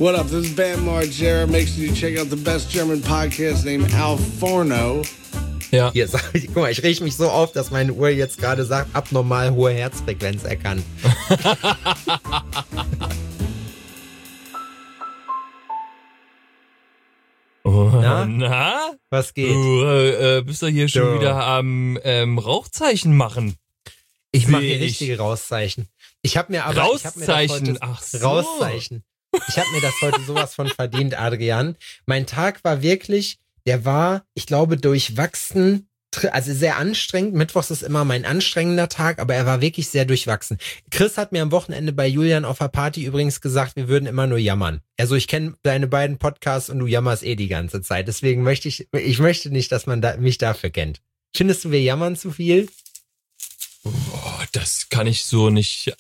What up? This is Bam Margera. Make sure you check out the best German podcast named Al Forno. Ja. Hier, guck mal, ich reg mich so auf, dass meine Uhr jetzt gerade sagt, abnormal hohe Herzfrequenz erkannt. Na? Was geht? Du bist doch hier schon wieder am Rauchzeichen machen. Ich mache hier richtige Rauszeichen. Ich habe mir aber Rauszeichen, ach so. Rauszeichen. Ich habe mir das heute sowas von verdient, Adrian. Mein Tag war wirklich, der war, ich glaube, durchwachsen, also sehr anstrengend. Mittwochs ist immer mein anstrengender Tag, aber er war wirklich sehr durchwachsen. Chris hat mir am Wochenende bei Julian auf der Party übrigens gesagt, wir würden immer nur jammern. Also ich kenne deine beiden Podcasts und du jammerst die ganze Zeit. Deswegen möchte ich möchte nicht, dass man mich dafür kennt. Findest du, wir jammern zu viel? Das kann ich so nicht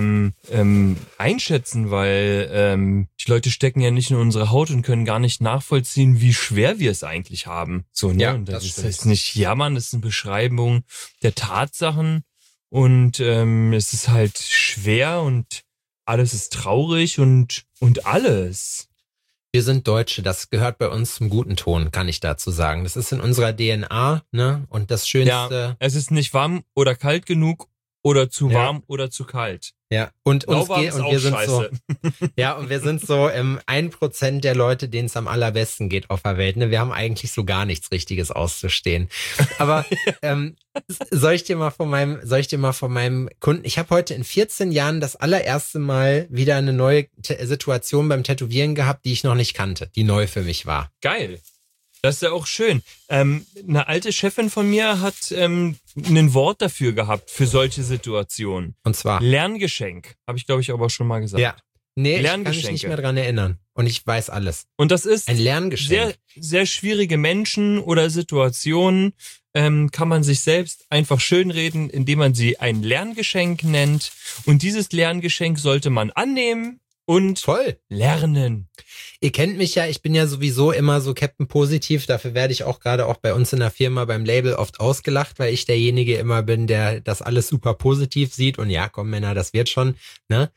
einschätzen, weil die Leute stecken ja nicht in unsere Haut und können gar nicht nachvollziehen, wie schwer wir es eigentlich haben. So, ne? Ja, und das heißt nicht jammern, das ist eine Beschreibung der Tatsachen und es ist halt schwer und alles ist traurig und alles. Wir sind Deutsche, das gehört bei uns zum guten Ton, kann ich dazu sagen. Das ist in unserer DNA, ne? Und das Schönste. Ja, es ist nicht warm oder kalt genug oder zu warm oder zu kalt. Ja, und wir sind scheiße. so, ja, und wir sind so 1% der Leute, denen es am allerbesten geht auf der Welt. Ne? Wir haben eigentlich so gar nichts Richtiges auszustehen. Aber soll ich dir mal von meinem Kunden, ich habe heute in 14 Jahren das allererste Mal wieder eine neue Situation beim Tätowieren gehabt, die ich noch nicht kannte, die neu für mich war. Geil. Das ist ja auch schön. Eine alte Chefin von mir hat ein Wort dafür gehabt, für solche Situationen. Und zwar? Lerngeschenk. Habe ich, glaube ich, aber schon mal gesagt. Ja. Nee, ich kann mich nicht mehr dran erinnern. Und ich weiß alles. Und das ist ein Lerngeschenk. Sehr, sehr schwierige Menschen oder Situationen kann man sich selbst einfach schönreden, indem man sie ein Lerngeschenk nennt. Und dieses Lerngeschenk sollte man annehmen und lernen. Ihr kennt mich ja, ich bin ja sowieso immer so Captain Positiv, dafür werde ich auch gerade auch bei uns in der Firma beim Label oft ausgelacht, weil ich derjenige immer bin, der das alles super positiv sieht und ja, komm Männer, das wird schon, ne?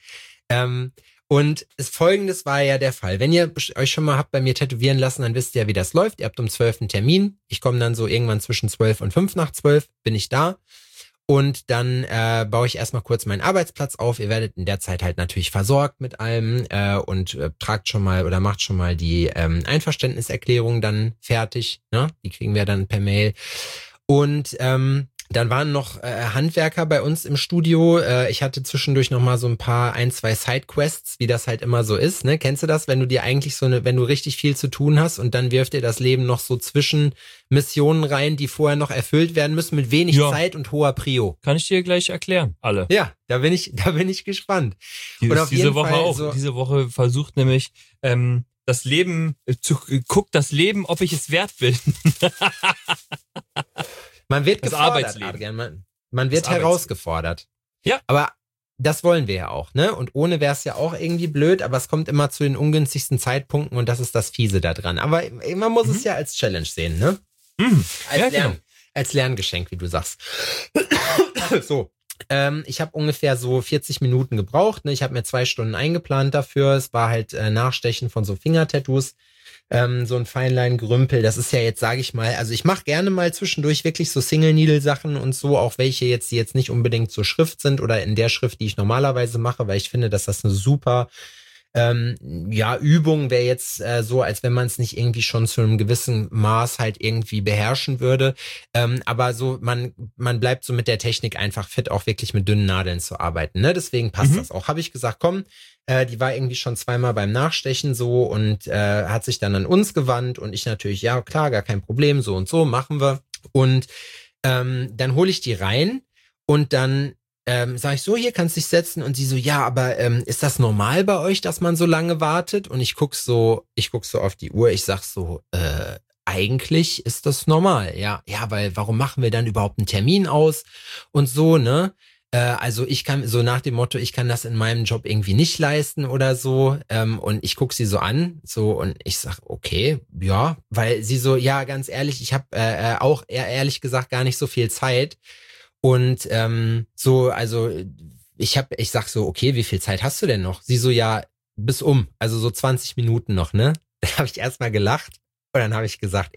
Und Folgendes war ja der Fall. Wenn ihr euch schon mal habt bei mir tätowieren lassen, dann wisst ihr ja, wie das läuft. Ihr habt um 12 einen Termin. Ich komme dann so irgendwann zwischen 12 und 5 nach 12, bin ich da. Und dann baue ich erstmal kurz meinen Arbeitsplatz auf. Ihr werdet in der Zeit halt natürlich versorgt mit allem und tragt schon mal oder macht schon mal die Einverständniserklärung dann fertig. Ne? Die kriegen wir dann per Mail. Und dann waren noch Handwerker bei uns im Studio. Ich hatte zwischendurch noch mal so ein, zwei Sidequests, wie das halt immer so ist. Ne? Kennst du das, wenn du dir eigentlich wenn du richtig viel zu tun hast und dann wirft dir das Leben noch so zwischen Missionen rein, die vorher noch erfüllt werden müssen mit wenig Zeit und hoher Prio. Kann ich dir gleich erklären, alle. Ja, da bin ich gespannt. Und auf diese Woche auch. So, diese Woche versucht nämlich das Leben, guckt das Leben, ob ich es wert bin. Man wird gefordert, Adrian. Man wird herausgefordert. Ja. Aber das wollen wir ja auch, ne? Und ohne wäre es ja auch irgendwie blöd, aber es kommt immer zu den ungünstigsten Zeitpunkten und das ist das Fiese da dran. Aber man muss es ja als Challenge sehen, ne? Als Lerngeschenk, wie du sagst. So. Ich habe ungefähr so 40 Minuten gebraucht, ne? Ich habe mir 2 Stunden eingeplant dafür. Es war halt Nachstechen von so Fingertattoos. So ein Feinlein-Gerümpel, das ist ja jetzt, sage ich mal, also ich mache gerne mal zwischendurch wirklich so Single-Needle-Sachen und so, auch welche jetzt, die jetzt nicht unbedingt zur Schrift sind oder in der Schrift, die ich normalerweise mache, weil ich finde, dass das eine super Übung wäre jetzt so, als wenn man es nicht irgendwie schon zu einem gewissen Maß halt irgendwie beherrschen würde. Aber so, man bleibt so mit der Technik einfach fit, auch wirklich mit dünnen Nadeln zu arbeiten. Ne? Deswegen passt das auch. Habe ich gesagt, komm, die war irgendwie schon 2-mal beim Nachstechen so und hat sich dann an uns gewandt und ich natürlich, ja klar, gar kein Problem, so und so, machen wir. Und dann hole ich die rein und dann sag ich so, hier kannst du dich setzen und sie so, ja, aber ist das normal bei euch, dass man so lange wartet? Und ich guck so auf die Uhr, ich sag so, eigentlich ist das normal, ja, weil warum machen wir dann überhaupt einen Termin aus und so, ne? Also ich kann, so nach dem Motto, ich kann das in meinem Job irgendwie nicht leisten oder so. Und ich guck sie so an, so und ich sag, okay, ja, weil sie so, ja, ganz ehrlich, ich habe auch ehrlich gesagt gar nicht so viel Zeit. Und so, also ich sag so, okay, wie viel Zeit hast du denn noch? Sie so, ja, also so 20 Minuten noch, ne? Da habe ich erstmal gelacht und dann habe ich gesagt,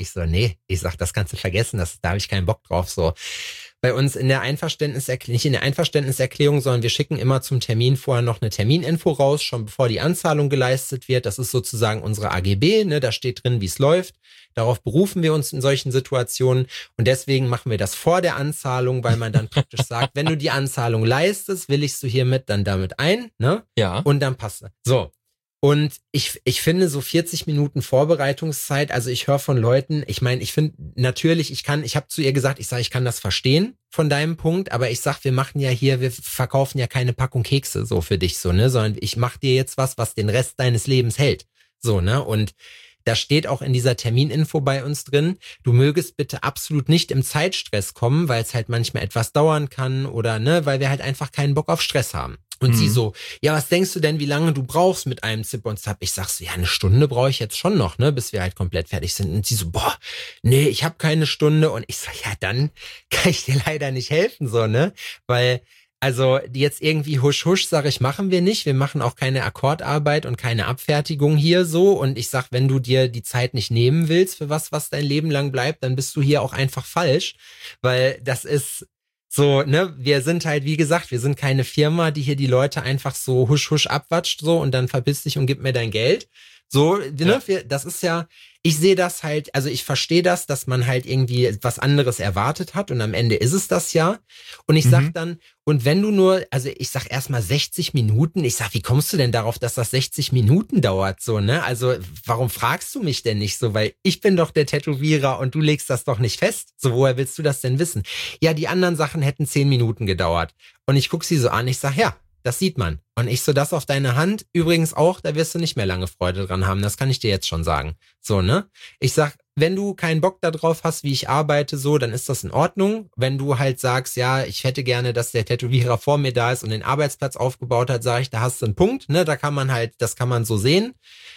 das kannst du vergessen, da habe ich keinen Bock drauf, so. Bei uns in der nicht in der Einverständniserklärung, sondern wir schicken immer zum Termin vorher noch eine Termininfo raus, schon bevor die Anzahlung geleistet wird. Das ist sozusagen unsere AGB, ne? Da steht drin, wie es läuft. Darauf berufen wir uns in solchen Situationen und deswegen machen wir das vor der Anzahlung, weil man dann praktisch sagt, wenn du die Anzahlung leistest, willigst du hiermit dann damit ein, ne? Ja. Und dann passt das. So. Und ich finde so 40 Minuten Vorbereitungszeit, also ich höre von Leuten, ich meine, ich finde natürlich, ich habe zu ihr gesagt, ich kann das verstehen von deinem Punkt, aber ich sag, wir verkaufen ja keine Packung Kekse so für dich so, ne, sondern ich mache dir jetzt was den Rest deines Lebens hält. So, ne? Und da steht auch in dieser Termininfo bei uns drin, du mögest bitte absolut nicht im Zeitstress kommen, weil es halt manchmal etwas dauern kann oder, ne, weil wir halt einfach keinen Bock auf Stress haben. Und sie so, ja, was denkst du denn, wie lange du brauchst mit einem Zip und Zap? Ich sag so, ja, 1 Stunde brauche ich jetzt schon noch, ne, bis wir halt komplett fertig sind. Und sie so, nee, ich habe keine Stunde. Und ich sag, ja, dann kann ich dir leider nicht helfen, so, ne, weil also jetzt irgendwie husch, sag ich, machen wir nicht. Wir machen auch keine Akkordarbeit und keine Abfertigung hier so. Und ich sag, wenn du dir die Zeit nicht nehmen willst für was dein Leben lang bleibt, dann bist du hier auch einfach falsch, weil das ist so, ne, wir sind halt, wie gesagt, wir sind keine Firma, die hier die Leute einfach so husch abwatscht so und dann verpiss dich und gib mir dein Geld. So, ne, das ist ja, ich sehe das halt, also ich verstehe das, dass man halt irgendwie was anderes erwartet hat und am Ende ist es das ja. Und ich sag dann, und wenn du nur, also ich sag erstmal 60 Minuten, ich sag, wie kommst du denn darauf, dass das 60 Minuten dauert, so, ne? Also warum fragst du mich denn nicht so, weil ich bin doch der Tätowierer und du legst das doch nicht fest. So, woher willst du das denn wissen? Ja, die anderen Sachen hätten 10 Minuten gedauert. Und ich guck sie so an, ich sag, ja, das sieht man. Und ich so, das auf deine Hand, übrigens auch, da wirst du nicht mehr lange Freude dran haben, das kann ich dir jetzt schon sagen. So, ne? Ich sag, wenn du keinen Bock da drauf hast, wie ich arbeite, so, dann ist das in Ordnung. Wenn du halt sagst, ja, ich hätte gerne, dass der Tätowierer vor mir da ist und den Arbeitsplatz aufgebaut hat, sage ich, da hast du einen Punkt, ne? Da kann man halt, das kann man so sehen.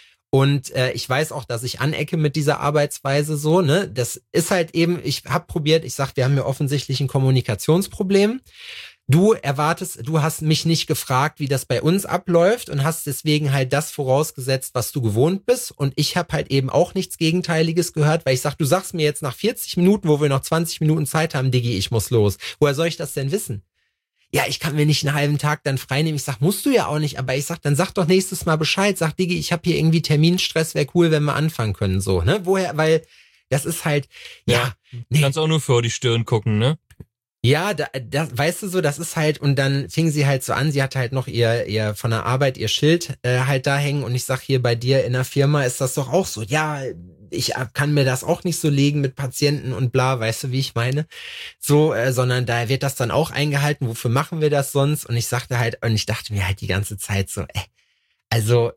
Und ich weiß auch, dass ich anecke mit dieser Arbeitsweise so, ne? Das ist halt eben, ich habe probiert, ich sag, wir haben ja offensichtlich ein Kommunikationsproblem. Du hast mich nicht gefragt, wie das bei uns abläuft und hast deswegen halt das vorausgesetzt, was du gewohnt bist. Und ich habe halt eben auch nichts Gegenteiliges gehört, weil ich sag, du sagst mir jetzt nach 40 Minuten, wo wir noch 20 Minuten Zeit haben, Diggi, ich muss los. Woher soll ich das denn wissen? Ja, ich kann mir nicht einen halben Tag dann frei nehmen. Ich sag, musst du ja auch nicht, aber ich sag, dann sag doch nächstes Mal Bescheid. Sag, Diggi, ich habe hier irgendwie Terminstress, wäre cool, wenn wir anfangen können, so, ne? Woher, weil das ist halt, ja. Du kannst auch nur vor die Stirn gucken, ne? Ja, weißt du so, das ist halt, und dann fing sie halt so an, sie hatte halt noch ihr von der Arbeit ihr Schild halt da hängen und ich sag, hier bei dir in der Firma ist das doch auch so, ja, ich kann mir das auch nicht so legen mit Patienten und bla, weißt du, wie ich meine? So, sondern da wird das dann auch eingehalten, wofür machen wir das sonst? Und ich sagte halt, und ich dachte mir halt die ganze Zeit so, also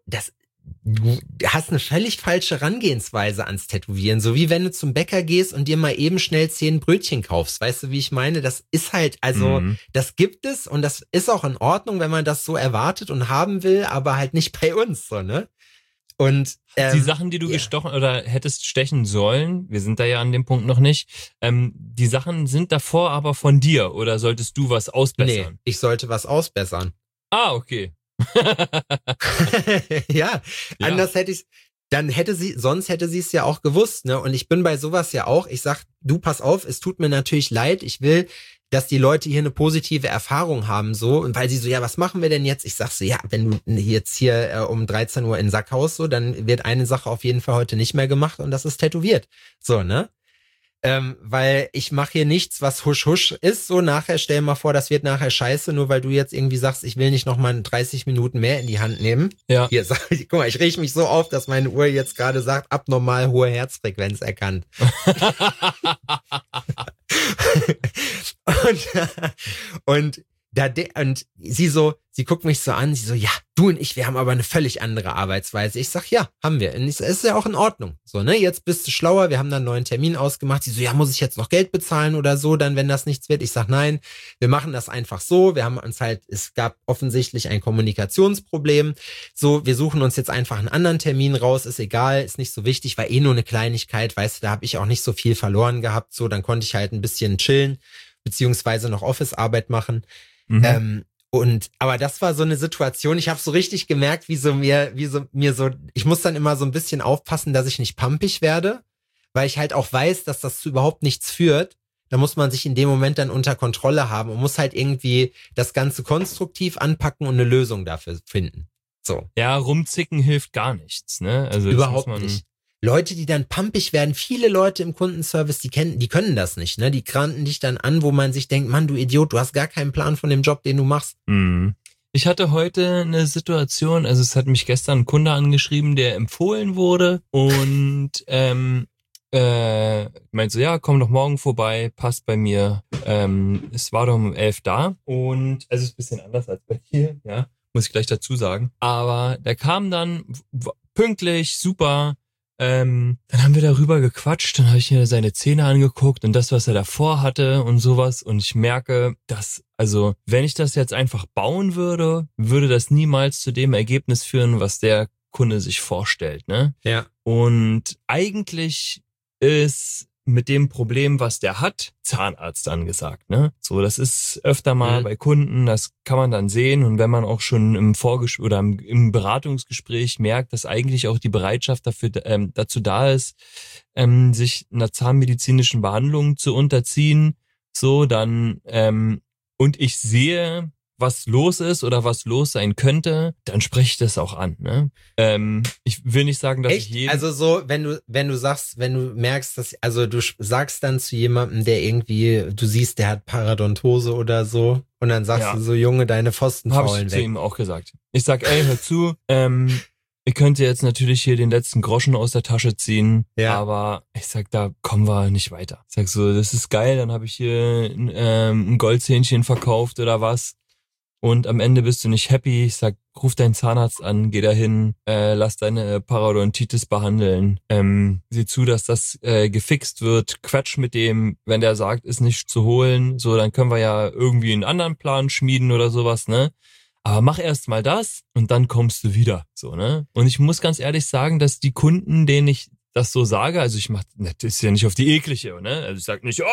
du hast eine völlig falsche Herangehensweise ans Tätowieren. So wie wenn du zum Bäcker gehst und dir mal eben schnell 10 Brötchen kaufst. Weißt du, wie ich meine? Das ist halt, also, das gibt es und das ist auch in Ordnung, wenn man das so erwartet und haben will, aber halt nicht bei uns, so, ne? Und die Sachen, die du gestochen oder hättest stechen sollen, wir sind da ja an dem Punkt noch nicht, die Sachen sind davor aber von dir oder solltest du was ausbessern? Nee, ich sollte was ausbessern. Ah, okay. Ja, anders hätte ich's, sonst hätte sie es ja auch gewusst, ne? Und ich bin bei sowas ja auch, ich sag, du pass auf, es tut mir natürlich leid, ich will, dass die Leute hier eine positive Erfahrung haben, so, und weil sie so, ja, was machen wir denn jetzt? Ich sag so, ja, wenn du jetzt hier um 13 Uhr in den Sack haust, so, dann wird eine Sache auf jeden Fall heute nicht mehr gemacht und das ist tätowiert. So, ne? Weil ich mache hier nichts, was husch ist, so nachher, stell mal vor, das wird nachher scheiße, nur weil du jetzt irgendwie sagst, ich will nicht nochmal 30 Minuten mehr in die Hand nehmen. Ja. Hier, guck mal, ich reg mich so auf, dass meine Uhr jetzt gerade sagt, abnormal hohe Herzfrequenz erkannt. und sie guckt mich so an, sie so, ja, du und ich, wir haben aber eine völlig andere Arbeitsweise. Ich sag, ja, haben wir. Und es ist ja auch in Ordnung. So, ne, jetzt bist du schlauer, wir haben dann einen neuen Termin ausgemacht. Sie so, ja, muss ich jetzt noch Geld bezahlen oder so, dann, wenn das nichts wird? Ich sag, nein, wir machen das einfach so. Wir haben uns halt, es gab offensichtlich ein Kommunikationsproblem. So, wir suchen uns jetzt einfach einen anderen Termin raus, ist egal, ist nicht so wichtig, war eh nur eine Kleinigkeit, weißt du, da habe ich auch nicht so viel verloren gehabt. So, dann konnte ich halt ein bisschen chillen, beziehungsweise noch Office-Arbeit machen. Aber das war so eine Situation, ich habe so richtig gemerkt, ich muss dann immer so ein bisschen aufpassen, dass ich nicht pampig werde, weil ich halt auch weiß, dass das zu überhaupt nichts führt. Da muss man sich in dem Moment dann unter Kontrolle haben und muss halt irgendwie das Ganze konstruktiv anpacken und eine Lösung dafür finden. So. Ja, rumzicken hilft gar nichts, ne? Also Überhaupt nicht. Leute, die dann pampig werden, viele Leute im Kundenservice, die können das nicht, ne? Die kranten dich dann an, wo man sich denkt, Mann, du Idiot, du hast gar keinen Plan von dem Job, den du machst. Ich hatte heute eine Situation, also es hat mich gestern ein Kunde angeschrieben, der empfohlen wurde und meint so, ja, komm doch morgen vorbei, passt bei mir. Es war doch um 11 da und also es ist ein bisschen anders als bei dir, ja, muss ich gleich dazu sagen. Aber der kam dann pünktlich, super. Dann haben wir darüber gequatscht, dann habe ich mir seine Zähne angeguckt und das, was er davor hatte und sowas. Und ich merke, dass, also wenn ich das jetzt einfach bauen würde, würde das niemals zu dem Ergebnis führen, was der Kunde sich vorstellt, ne? Ja. Und eigentlich ist mit dem Problem, was der hat, Zahnarzt angesagt, ne? So, das ist öfter mal bei Kunden, das kann man dann sehen und wenn man auch schon im Vorgespräch oder im Beratungsgespräch merkt, dass eigentlich auch die Bereitschaft dafür dazu da ist, sich einer zahnmedizinischen Behandlung zu unterziehen, so dann und ich sehe, was los ist oder was los sein könnte, dann spreche ich das auch an, ne? Ich will nicht sagen, dass ich Also so, wenn du merkst, also du sagst dann zu jemandem, der irgendwie, du siehst, der hat Parodontose oder so, und dann sagst du so, Junge, deine Pfosten faulen weg. Habe ich zu ihm auch gesagt. Ich sag, ey, hör zu, ihr könnt jetzt natürlich hier den letzten Groschen aus der Tasche ziehen, aber ich sag, da kommen wir nicht weiter. Ich sag so, das ist geil, dann habe ich hier ein Goldzähnchen verkauft oder was. Und am Ende bist du nicht happy. Ich sag, ruf deinen Zahnarzt an, geh dahin, lass deine Parodontitis behandeln. Sieh zu, dass das gefixt wird. Quatsch mit dem, wenn der sagt, ist nicht zu holen. So, dann können wir ja irgendwie einen anderen Plan schmieden oder sowas, ne? Aber mach erst mal das und dann kommst du wieder. So, ne? Und ich muss ganz ehrlich sagen, dass die Kunden, denen ich das so sage, also ich mach, das ist ja nicht auf die eklige, ne? Also ich sag nicht,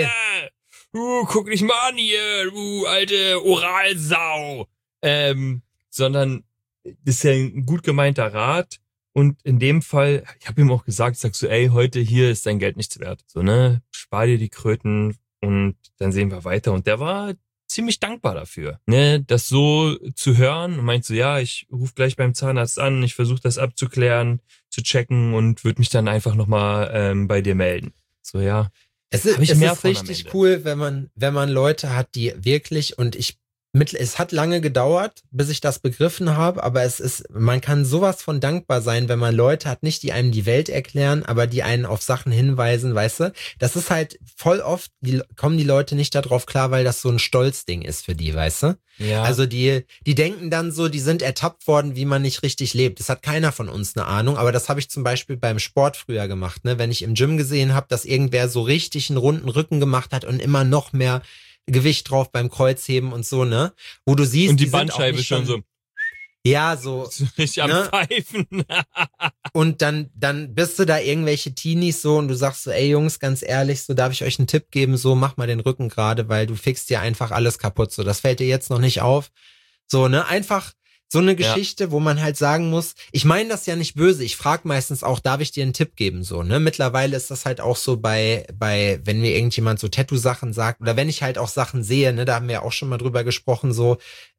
guck dich mal an hier, du alte Oralsau. Sondern das ist ja ein gut gemeinter Rat. Und in dem Fall, ich habe ihm auch gesagt, sagst du, ey, heute hier ist dein Geld nichts wert. So, ne? Spar dir die Kröten und dann sehen wir weiter. Und der war ziemlich dankbar dafür, ne? Das so zu hören und meint so, ja, ich rufe gleich beim Zahnarzt an, ich versuche das abzuklären, zu checken und würde mich dann einfach nochmal bei dir melden. So, ja. Es ist richtig cool, wenn man Leute hat, die wirklich, es hat lange gedauert, bis ich das begriffen habe, aber man kann sowas von dankbar sein, wenn man Leute hat, nicht die einem die Welt erklären, aber die einen auf Sachen hinweisen, weißt du? Das ist halt voll oft, kommen die Leute nicht darauf klar, weil das so ein Stolzding ist für die, weißt du? Ja. Also die denken dann so, die sind ertappt worden, wie man nicht richtig lebt. Das hat keiner von uns eine Ahnung, aber das habe ich zum Beispiel beim Sport früher gemacht, ne? Wenn ich im Gym gesehen habe, dass irgendwer so richtig einen runden Rücken gemacht hat und immer noch mehr Gewicht drauf beim Kreuzheben und so, ne? Wo du siehst, und die Bandscheibe schon so. Ja, so. Richtig am Pfeifen. Und dann bist du da irgendwelche Teenies so und du sagst so, ey Jungs, ganz ehrlich, so darf ich euch einen Tipp geben, so mach mal den Rücken gerade, weil du fixst dir einfach alles kaputt, so. Das fällt dir jetzt noch nicht auf. So, ne? Einfach so eine Geschichte, wo man halt sagen muss, ich meine das ja nicht böse, ich frage meistens auch, darf ich dir einen Tipp geben, so, ne? Mittlerweile ist das halt auch so bei, wenn mir irgendjemand so Tattoo-Sachen sagt, oder wenn ich halt auch Sachen sehe, ne, da haben wir ja auch schon mal drüber gesprochen, so,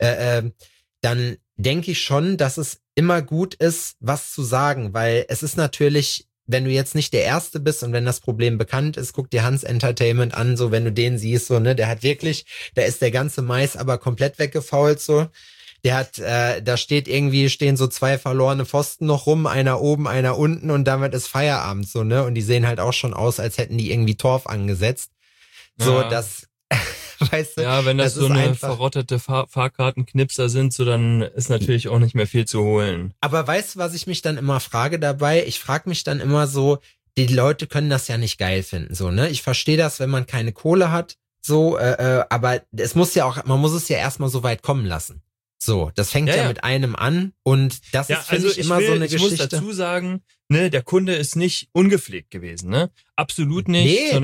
dann denke ich schon, dass es immer gut ist, was zu sagen, weil es ist natürlich, wenn du jetzt nicht der Erste bist und wenn das Problem bekannt ist, guck dir Hans Entertainment an, so, wenn du den siehst, so, ne, der hat wirklich, da ist der ganze Mais aber komplett weggefault, so. Der hat, da stehen so 2 verlorene Pfosten noch rum, einer oben, einer unten und damit ist Feierabend, so, ne? Und die sehen halt auch schon aus, als hätten die irgendwie Torf angesetzt. So, das, weißt du. Ja, wenn das so eine verrottete Fahrkartenknipser sind, so, dann ist natürlich auch nicht mehr viel zu holen. Aber weißt du, was ich mich dann immer frage dabei? Ich frage mich dann immer so, die Leute können das ja nicht geil finden, so, ne? Ich verstehe das, wenn man keine Kohle hat, so, aber es muss ja auch, man muss es ja erstmal so weit kommen lassen. So, das fängt ja mit einem an und das ist, finde ich, immer so eine Geschichte. Ich muss dazu sagen, ne, der Kunde ist nicht ungepflegt gewesen, ne? Absolut nicht, sondern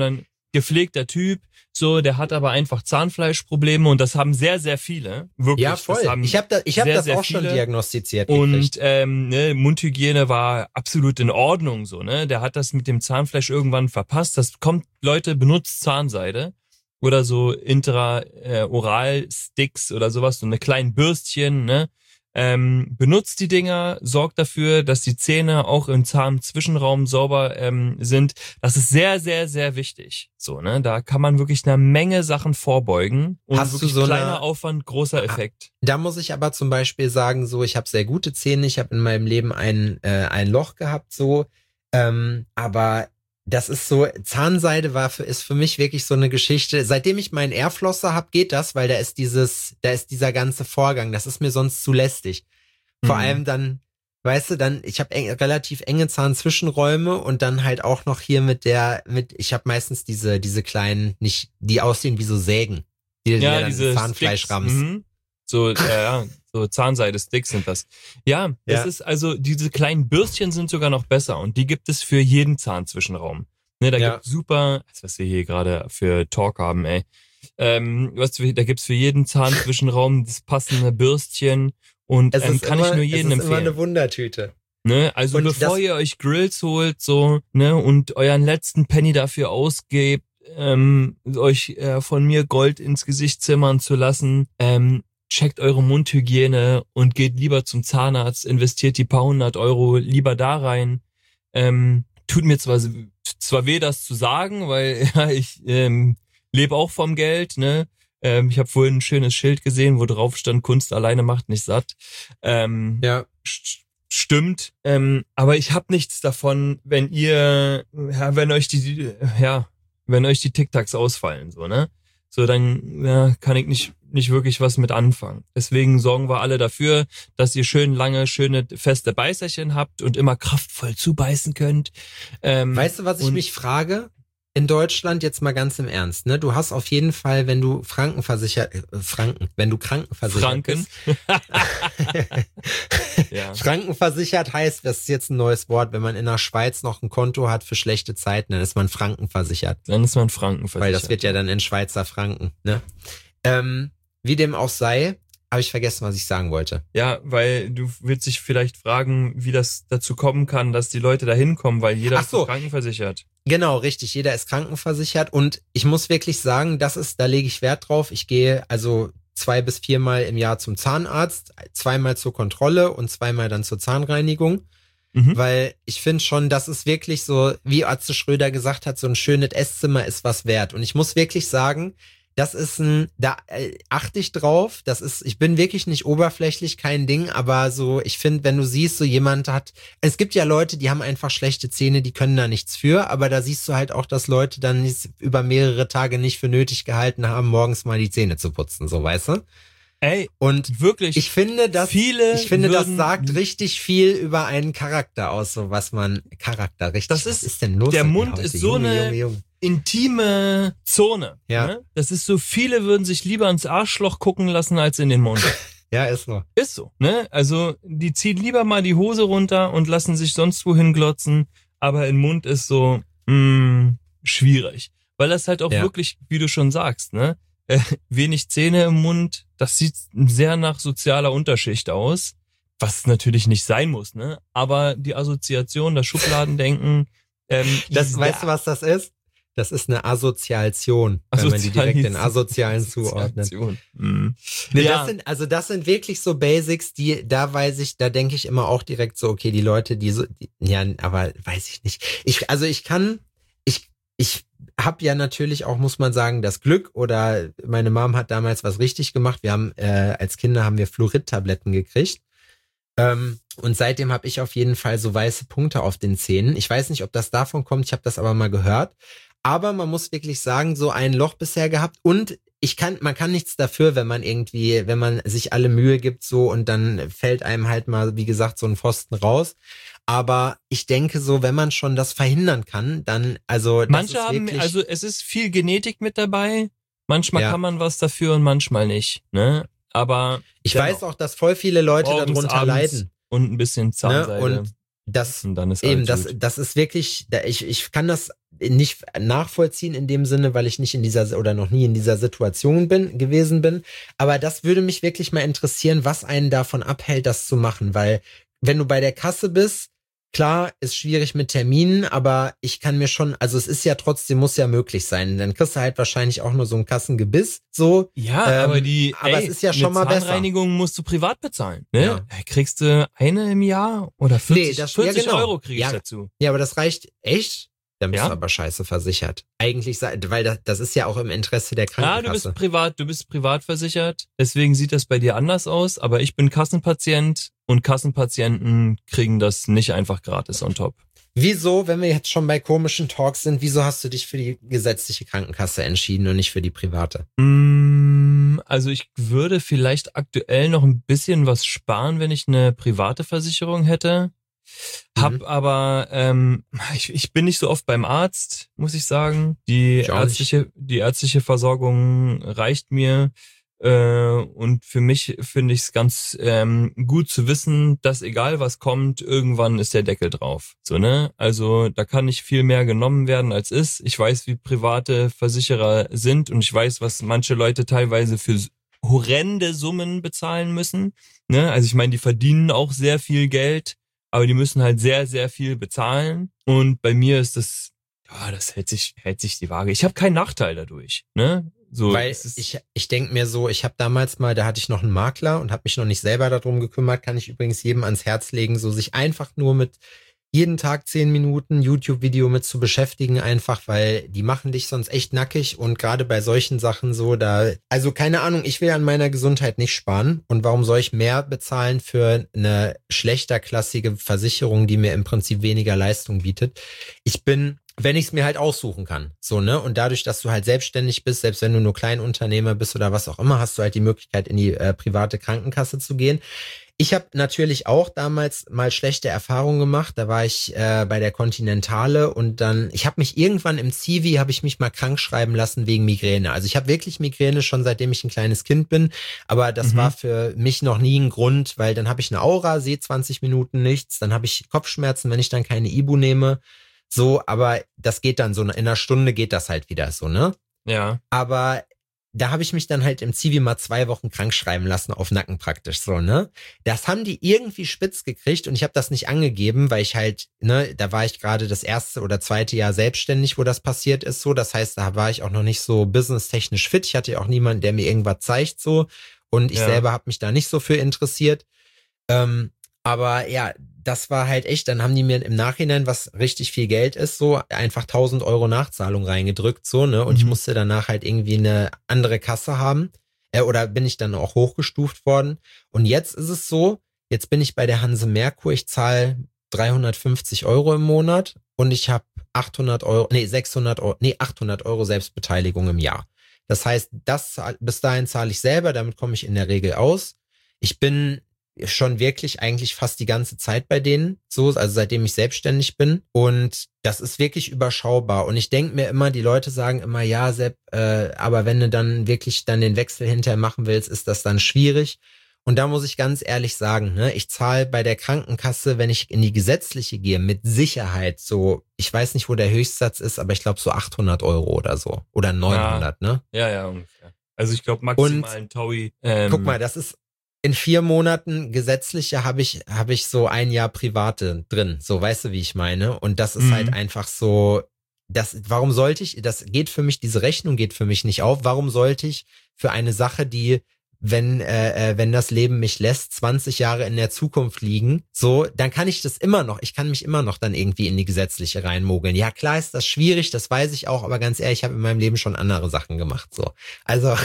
gepflegter Typ, so, der hat aber einfach Zahnfleischprobleme und das haben sehr, sehr viele. Wirklich. Ja, voll. Ich hab das sehr auch schon viele. diagnostiziert Und gekriegt. Mundhygiene war absolut in Ordnung, so, ne? Der hat das mit dem Zahnfleisch irgendwann verpasst. Das kommt, Leute, benutzt Zahnseide oder so Oral-Sticks oder sowas, so eine kleinen Bürstchen, ne? Benutzt die Dinger, sorgt dafür, dass die Zähne auch im Zahnzwischenraum sauber sind. Das ist sehr, sehr, sehr wichtig. So, ne? Da kann man wirklich eine Menge Sachen vorbeugen. Und Hast du wirklich so kleiner Aufwand, großer Effekt. Da muss ich aber zum Beispiel sagen, so, ich habe sehr gute Zähne, ich habe in meinem Leben ein Loch gehabt, so, aber das ist so, Zahnseide ist für mich wirklich so eine Geschichte. Seitdem ich meinen Airflosser habe, geht das, weil da ist dieser ganze Vorgang. Das ist mir sonst zu lästig. Vor allem dann, weißt du, ich habe relativ enge Zahnzwischenräume und dann halt auch noch hier ich habe meistens diese kleinen, nicht, die aussehen wie so Sägen, die dann diese Zahnfleisch rammst. So Zahnseide-Sticks sind das. Ja, das ist also, diese kleinen Bürstchen sind sogar noch besser und die gibt es für jeden Zahnzwischenraum. Ne, da gibt's super, was wir hier gerade für Talk haben, ey. Da gibt's für jeden Zahnzwischenraum das passende Bürstchen und kann ich nur jedem empfehlen. Es ist immer eine Wundertüte. Ne, also bevor ihr euch Grills holt, so, ne, und euren letzten Penny dafür ausgebt, euch von mir Gold ins Gesicht zimmern zu lassen, checkt eure Mundhygiene und geht lieber zum Zahnarzt, investiert die paar 100 Euro lieber da rein. Tut mir zwar weh, das zu sagen, weil ja, ich lebe auch vom Geld, ne? Ich habe vorhin ein schönes Schild gesehen, wo drauf stand, Kunst alleine macht nicht satt. Stimmt, aber ich habe nichts davon, wenn euch die Tic-Tacs ausfallen, so, ne? So, dann kann ich nicht wirklich was mit anfangen. Deswegen sorgen wir alle dafür, dass ihr schön lange, schöne, feste Beißerchen habt und immer kraftvoll zubeißen könnt. Weißt du, was ich mich frage? In Deutschland jetzt mal ganz im Ernst, ne? Du hast auf jeden Fall, wenn du krankenversichert bist, ja. Frankenversichert heißt, das ist jetzt ein neues Wort, wenn man in der Schweiz noch ein Konto hat für schlechte Zeiten, dann ist man frankenversichert. Weil das wird ja dann in Schweizer Franken, ne? Wie dem auch sei, habe ich vergessen, was ich sagen wollte. Ja, weil du willst dich vielleicht fragen, wie das dazu kommen kann, dass die Leute da hinkommen, weil jeder ist krankenversichert. Genau, richtig. Jeder ist krankenversichert und ich muss wirklich sagen, da lege ich Wert drauf. Ich gehe also 2 bis 4 Mal im Jahr zum Zahnarzt, 2-mal zur Kontrolle und 2-mal dann zur Zahnreinigung. Weil ich finde schon, das ist wirklich so, wie Atze Schröder gesagt hat, so ein schönes Esszimmer ist was wert. Und ich muss wirklich sagen, das ist da achte ich drauf. Ich bin wirklich nicht oberflächlich, kein Ding, aber so, ich finde, wenn du siehst, so jemand es gibt ja Leute, die haben einfach schlechte Zähne, die können da nichts für, aber da siehst du halt auch, dass Leute dann über mehrere Tage nicht für nötig gehalten haben, morgens mal die Zähne zu putzen, so, weißt du? Ey, und wirklich, ich finde, das sagt richtig viel über einen Charakter aus, so was man richtig. Was ist denn los? Der Mund ist so eine intime Zone. Ja. Ne? Das ist so, viele würden sich lieber ins Arschloch gucken lassen als in den Mund. Ja, ist so. Ist so, ne? Also, die ziehen lieber mal die Hose runter und lassen sich sonst wohin glotzen, aber im Mund ist so, schwierig. Weil das halt auch wirklich, wie du schon sagst, ne? Wenig Zähne im Mund, das sieht sehr nach sozialer Unterschicht aus, was natürlich nicht sein muss, ne? Aber die Assoziation, das Schubladendenken, weißt du, was das ist? Das ist eine Assoziation, wenn man die direkt den Asozialen zuordnet. Nee, das sind wirklich so Basics, da denke ich immer auch direkt so, okay, die Leute, aber weiß ich nicht. Ich habe ja natürlich auch, muss man sagen, das Glück, oder meine Mom hat damals was richtig gemacht. Wir haben, als Kinder haben wir Fluorid-Tabletten gekriegt. Und seitdem habe ich auf jeden Fall so weiße Punkte auf den Zähnen. Ich weiß nicht, ob das davon kommt, ich habe das aber mal gehört. Aber man muss wirklich sagen, so ein Loch bisher gehabt und man kann nichts dafür, wenn man sich alle Mühe gibt so und dann fällt einem halt mal, wie gesagt, so ein Pfosten raus. Aber ich denke so, wenn man schon das verhindern kann, dann, manche es ist viel Genetik mit dabei. Manchmal kann man was dafür und manchmal nicht, ne? Aber ich weiß auch, dass voll viele Leute darunter leiden. Und ein bisschen Zahnseide. Ne? Und dann ist eben, das ist wirklich, ich kann das nicht nachvollziehen in dem Sinne, weil ich nicht in dieser oder noch nie in dieser Situation gewesen bin. Aber das würde mich wirklich mal interessieren, was einen davon abhält, das zu machen. Weil wenn du bei der Kasse bist, klar, ist schwierig mit Terminen, aber ich kann mir schon, also es ist ja trotzdem, muss ja möglich sein. Dann kriegst du halt wahrscheinlich auch nur so ein Kassengebiss, so. Ja, aber es ist ja schon mal besser. Zahnreinigung musst du privat bezahlen, ne? Ja. Kriegst du eine im Jahr oder 40, 40 genau. Euro kriegst du dazu. Ja, aber das reicht echt. Dann bist Ja. du aber scheiße versichert. Eigentlich, weil das ist ja auch im Interesse der Krankenkasse. Ja, du bist privat versichert, deswegen sieht das bei dir anders aus, aber ich bin Kassenpatient und Kassenpatienten kriegen das nicht einfach gratis on top. Wieso, wenn wir jetzt schon bei komischen Talks sind, wieso hast du dich für die gesetzliche Krankenkasse entschieden und nicht für die private? Also ich würde vielleicht aktuell noch ein bisschen was sparen, wenn ich eine private Versicherung hätte. Hab aber, ich bin nicht so oft beim Arzt, muss ich sagen. Die ärztliche Versorgung reicht mir. Und für mich finde ich es ganz gut zu wissen, dass egal was kommt, irgendwann ist der Deckel drauf. So, ne? Also da kann nicht viel mehr genommen werden als ist. Ich weiß, wie private Versicherer sind und ich weiß, was manche Leute teilweise für horrende Summen bezahlen müssen. Ne? Also ich meine, die verdienen auch sehr viel Geld, aber die müssen halt sehr, sehr viel bezahlen. Und bei mir ist das, ja, das hält sich die Waage. Ich habe keinen Nachteil dadurch, ne? So, weil ich denke mir so, ich habe damals mal, da hatte ich noch einen Makler und habe mich noch nicht selber darum gekümmert, kann ich übrigens jedem ans Herz legen, so sich einfach nur mit jeden Tag 10 Minuten YouTube-Video mit zu beschäftigen, einfach weil die machen dich sonst echt nackig und gerade bei solchen Sachen so, also keine Ahnung, ich will an meiner Gesundheit nicht sparen und warum soll ich mehr bezahlen für eine schlechterklassige Versicherung, die mir im Prinzip weniger Leistung bietet? Wenn ich es mir halt aussuchen kann, so, ne? Und dadurch, dass du halt selbstständig bist, selbst wenn du nur Kleinunternehmer bist oder was auch immer, hast du halt die Möglichkeit, in die private Krankenkasse zu gehen. Ich habe natürlich auch damals mal schlechte Erfahrungen gemacht. Da war ich bei der Continentale und dann, ich habe mich irgendwann im Zivi, habe ich mich mal krank schreiben lassen wegen Migräne. Also ich habe wirklich Migräne schon seitdem ich ein kleines Kind bin, aber das war für mich noch nie ein Grund, weil dann habe ich eine Aura, sehe 20 Minuten nichts, dann habe ich Kopfschmerzen, wenn ich dann keine Ibu nehme. So, aber das geht dann so, in einer Stunde geht das halt wieder so, ne? Ja. Aber da habe ich mich dann halt im Zivi mal 2 Wochen krank schreiben lassen, auf Nacken praktisch so, ne? Das haben die irgendwie spitz gekriegt und ich habe das nicht angegeben, weil ich halt, ne, da war ich gerade das 1. oder 2. Jahr selbstständig, wo das passiert ist so. Das heißt, da war ich auch noch nicht so businesstechnisch fit. Ich hatte ja auch niemanden, der mir irgendwas zeigt so und ich selber habe mich da nicht so für interessiert. Aber ja, das war halt echt, dann haben die mir im Nachhinein, was richtig viel Geld ist, so einfach 1.000 Euro Nachzahlung reingedrückt, so, ne? Und ich musste danach halt irgendwie eine andere Kasse haben. Oder bin ich dann auch hochgestuft worden. Und jetzt ist es so, jetzt bin ich bei der Hanse Merkur, ich zahle 350 Euro im Monat und ich habe 800 Euro Selbstbeteiligung im Jahr. Das heißt, bis dahin zahle ich selber, damit komme ich in der Regel aus. Ich bin schon wirklich eigentlich fast die ganze Zeit bei denen, so, also seitdem ich selbstständig bin und das ist wirklich überschaubar und ich denke mir immer, die Leute sagen immer, ja Sepp, aber wenn du dann wirklich dann den Wechsel hinterher machen willst, ist das dann schwierig und da muss ich ganz ehrlich sagen, ne, ich zahle bei der Krankenkasse, wenn ich in die gesetzliche gehe, mit Sicherheit so, ich weiß nicht, wo der Höchstsatz ist, aber ich glaube so 800 Euro oder so oder 900, ja. Ne? Ja, ungefähr. Also ich glaube maximal ein Taui. Guck mal, das ist in 4 Monaten gesetzliche habe ich so 1 Jahr private drin. So, weißt du, wie ich meine? Und das ist halt einfach so, warum sollte ich, diese Rechnung geht für mich nicht auf. Warum sollte ich für eine Sache, die, wenn das Leben mich lässt, 20 Jahre in der Zukunft liegen, so, dann kann ich ich kann mich immer noch dann irgendwie in die gesetzliche reinmogeln. Ja, klar ist das schwierig, das weiß ich auch, aber ganz ehrlich, ich habe in meinem Leben schon andere Sachen gemacht, so. Also,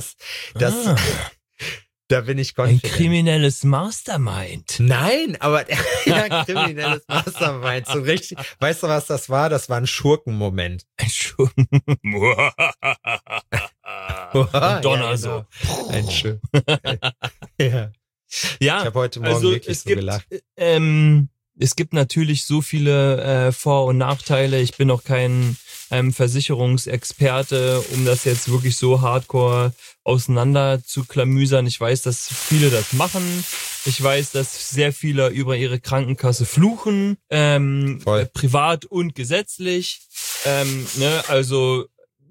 da bin ich confident. Ein kriminelles Mastermind. Nein, aber ja, kriminelles Mastermind. So richtig. Weißt du, was das war? Das war ein Schurkenmoment. Ein Schurken. Donner so. Ein Schurken. Ja. Ich habe heute Morgen wirklich so gelacht. Es gibt natürlich so viele Vor- und Nachteile. Ich bin auch kein Versicherungsexperte, um das jetzt wirklich so hardcore auseinander zu klamüsern. Ich weiß, dass viele das machen. Ich weiß, dass sehr viele über ihre Krankenkasse fluchen, privat und gesetzlich. Ne, also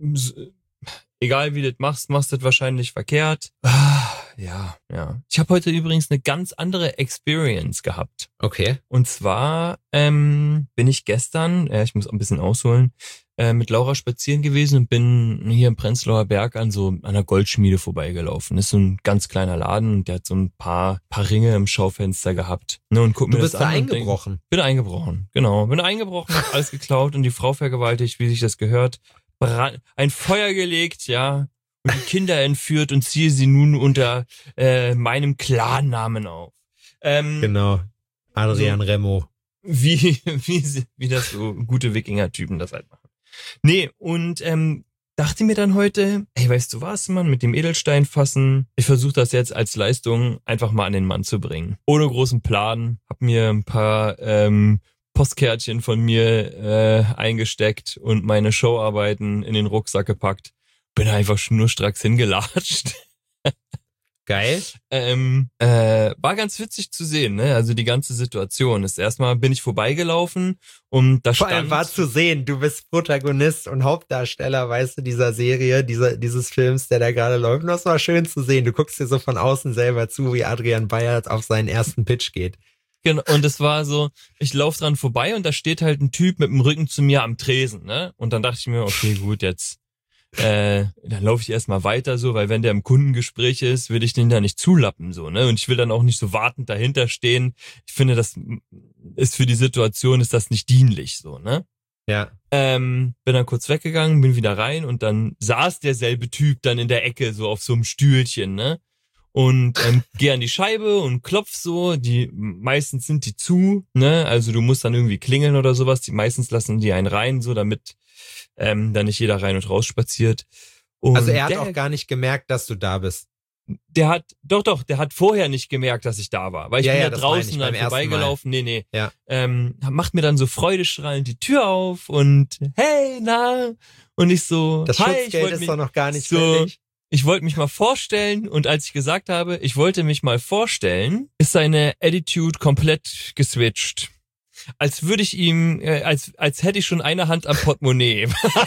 egal wie du das machst du das wahrscheinlich verkehrt. Ja. Ich habe heute übrigens eine ganz andere Experience gehabt. Okay. Und zwar bin ich gestern, ich muss ein bisschen ausholen, mit Laura spazieren gewesen und bin hier im Prenzlauer Berg an einer Goldschmiede vorbeigelaufen. Das ist so ein ganz kleiner Laden und der hat so ein paar Ringe im Schaufenster gehabt. Ne, und guck mir das an. Du bist da eingebrochen? Bin eingebrochen, genau. Bin eingebrochen, hab alles geklaut und die Frau vergewaltigt, wie sich das gehört. Ein Feuer gelegt, ja. Und die Kinder entführt und ziehe sie nun unter meinem Klarnamen auf. Genau. Adrian Remo. Wie das so gute Wikinger-Typen das halt machen. Nee, und dachte mir dann heute, ey, weißt du was, Mann, mit dem Edelstein fassen, ich versuche das jetzt als Leistung einfach mal an den Mann zu bringen. Ohne großen Plan, hab mir ein paar Postkärtchen von mir eingesteckt und meine Showarbeiten in den Rucksack gepackt. Bin einfach schnurstracks hingelatscht. Geil. War ganz witzig zu sehen, ne? Also die ganze Situation. Erstmal bin ich vorbeigelaufen und da Vor allem war zu sehen, du bist Protagonist und Hauptdarsteller, weißt du, dieser Serie, dieses Films, der da gerade läuft. Und das war schön zu sehen. Du guckst dir so von außen selber zu, wie Adrian Bayert auf seinen ersten Pitch geht. Genau, und es war so, ich laufe dran vorbei und da steht halt ein Typ mit dem Rücken zu mir am Tresen, ne? Und dann dachte ich mir, okay, gut, jetzt dann laufe ich erstmal weiter so, weil wenn der im Kundengespräch ist, will ich den da nicht zulappen so, ne? Und ich will dann auch nicht so wartend dahinter stehen. Ich finde, das ist für die Situation ist das nicht dienlich so, ne? Ja. Bin dann kurz weggegangen, bin wieder rein und dann saß derselbe Typ dann in der Ecke so auf so einem Stühlchen, ne? Und geh an die Scheibe und klopf so, meistens sind die zu, ne? Also du musst dann irgendwie klingeln oder sowas, die meistens lassen die einen rein, so damit da nicht jeder rein und raus spaziert. Und also er hat auch gar nicht gemerkt, dass du da bist. Der hat vorher nicht gemerkt, dass ich da war, weil ich bin ja draußen dann vorbeigelaufen. Nee. Ja. Macht mir dann so freudestrahlend die Tür auf und hey, na? Und ich so, das hi, Schutzgeld ist doch noch gar nicht so, fällig. Ich wollte mich mal vorstellen und als ich gesagt habe, ich wollte mich mal vorstellen, ist seine Attitude komplett geswitcht. Als würde ich ihm, als hätte ich schon eine Hand am Portemonnaie.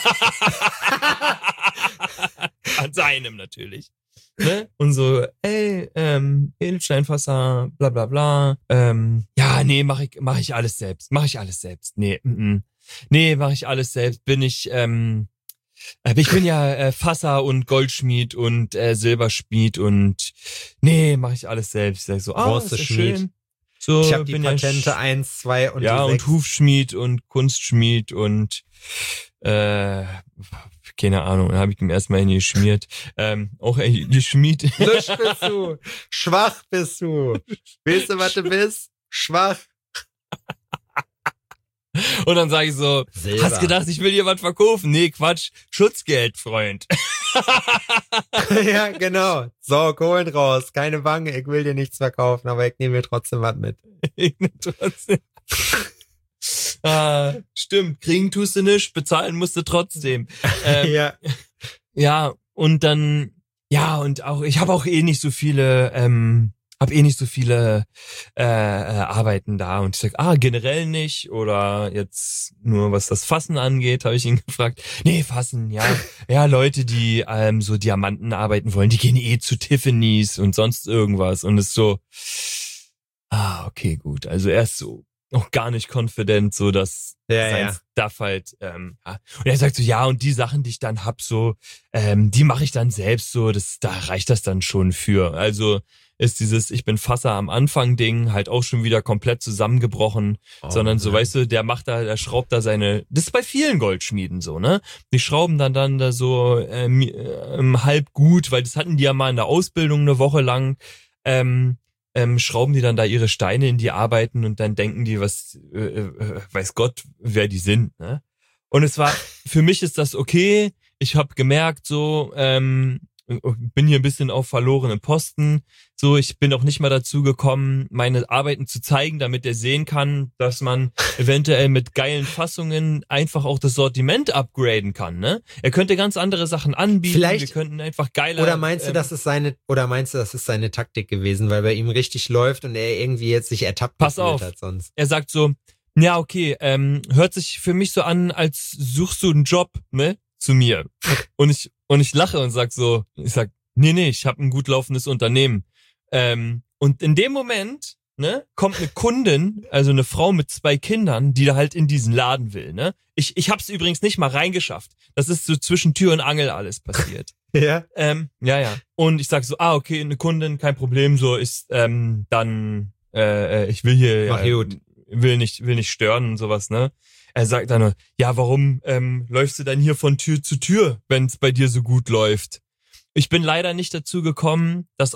An seinem natürlich. Ne? Und so, ey, Edelsteinfasser, bla bla bla. Ja, nee, mach ich alles selbst. Nee, nee, mach ich alles selbst. Ich bin ja Fasser und Goldschmied und Silberschmied und nee, mach ich alles selbst. Ich sag so, Bronzeschmied. Schön. So, ich habe die Patente 1, 2 und ja, 6. und Hufschmied und Kunstschmied und keine Ahnung, da habe ich ihm erstmal hingeschmiert. Auch geschmied. Lusch bist du. Schwach bist du. Weißt du, was du bist? Schwach. Und dann sage ich so, Silber. Hast gedacht, ich will dir was verkaufen? Nee, Quatsch, Schutzgeld, Freund. Ja, genau. So, Kohlen raus. Keine Bange, ich will dir nichts verkaufen, aber ich nehme mir trotzdem was mit. Stimmt, kriegen tust du nicht, bezahlen musst du trotzdem. Ja. Ja, und dann, ja, und auch, ich habe auch nicht so viele Arbeiten da und ich sag, generell nicht oder jetzt nur was das Fassen angeht, habe ich ihn gefragt. Nee, Fassen, ja, Leute, die so Diamanten arbeiten wollen, die gehen zu Tiffany's und sonst irgendwas und es ist so, okay, gut, also er ist so noch gar nicht confident, so dass sein Stuff halt, und er sagt so, ja, und die Sachen, die ich dann hab, so, die mache ich dann selbst so, da reicht das dann schon für, also ist dieses ich bin Fasser am Anfang Ding halt auch schon wieder komplett zusammengebrochen, sondern so, weißt du, der schraubt da seine, das ist bei vielen Goldschmieden so, ne? Die schrauben dann da so halb gut, weil das hatten die ja mal in der Ausbildung eine Woche lang, schrauben die dann da ihre Steine in die Arbeiten und dann denken die, was weiß Gott, wer die sind, ne? Und es war, für mich ist das okay, ich habe gemerkt so, bin hier ein bisschen auf verlorenen Posten. So, ich bin auch nicht mal dazu gekommen, meine Arbeiten zu zeigen, damit er sehen kann, dass man eventuell mit geilen Fassungen einfach auch das Sortiment upgraden kann, ne? Er könnte ganz andere Sachen anbieten. Vielleicht, wir könnten einfach geiler. Oder meinst du, das ist seine Taktik gewesen, weil bei ihm richtig läuft und er irgendwie jetzt sich ertappt pass auf, hat sonst? Er sagt so, Ja, okay, hört sich für mich so an, als suchst du einen Job, ne, zu mir. Und ich lache und sag, nee, ich habe ein gut laufendes Unternehmen. Und in dem Moment, ne, kommt eine Kundin, also eine Frau mit 2 Kindern, die da halt in diesen Laden will, ne. Ich hab's übrigens nicht mal reingeschafft. Das ist so zwischen Tür und Angel alles passiert. Ja. Ja. Und ich sag so, okay, eine Kundin, kein Problem, so ist, dann, ich will hier, Mach gut. will nicht stören und sowas, ne. Er sagt dann nur, ja, warum läufst du dann hier von Tür zu Tür, wenn's bei dir so gut läuft? Ich bin leider nicht dazu gekommen, das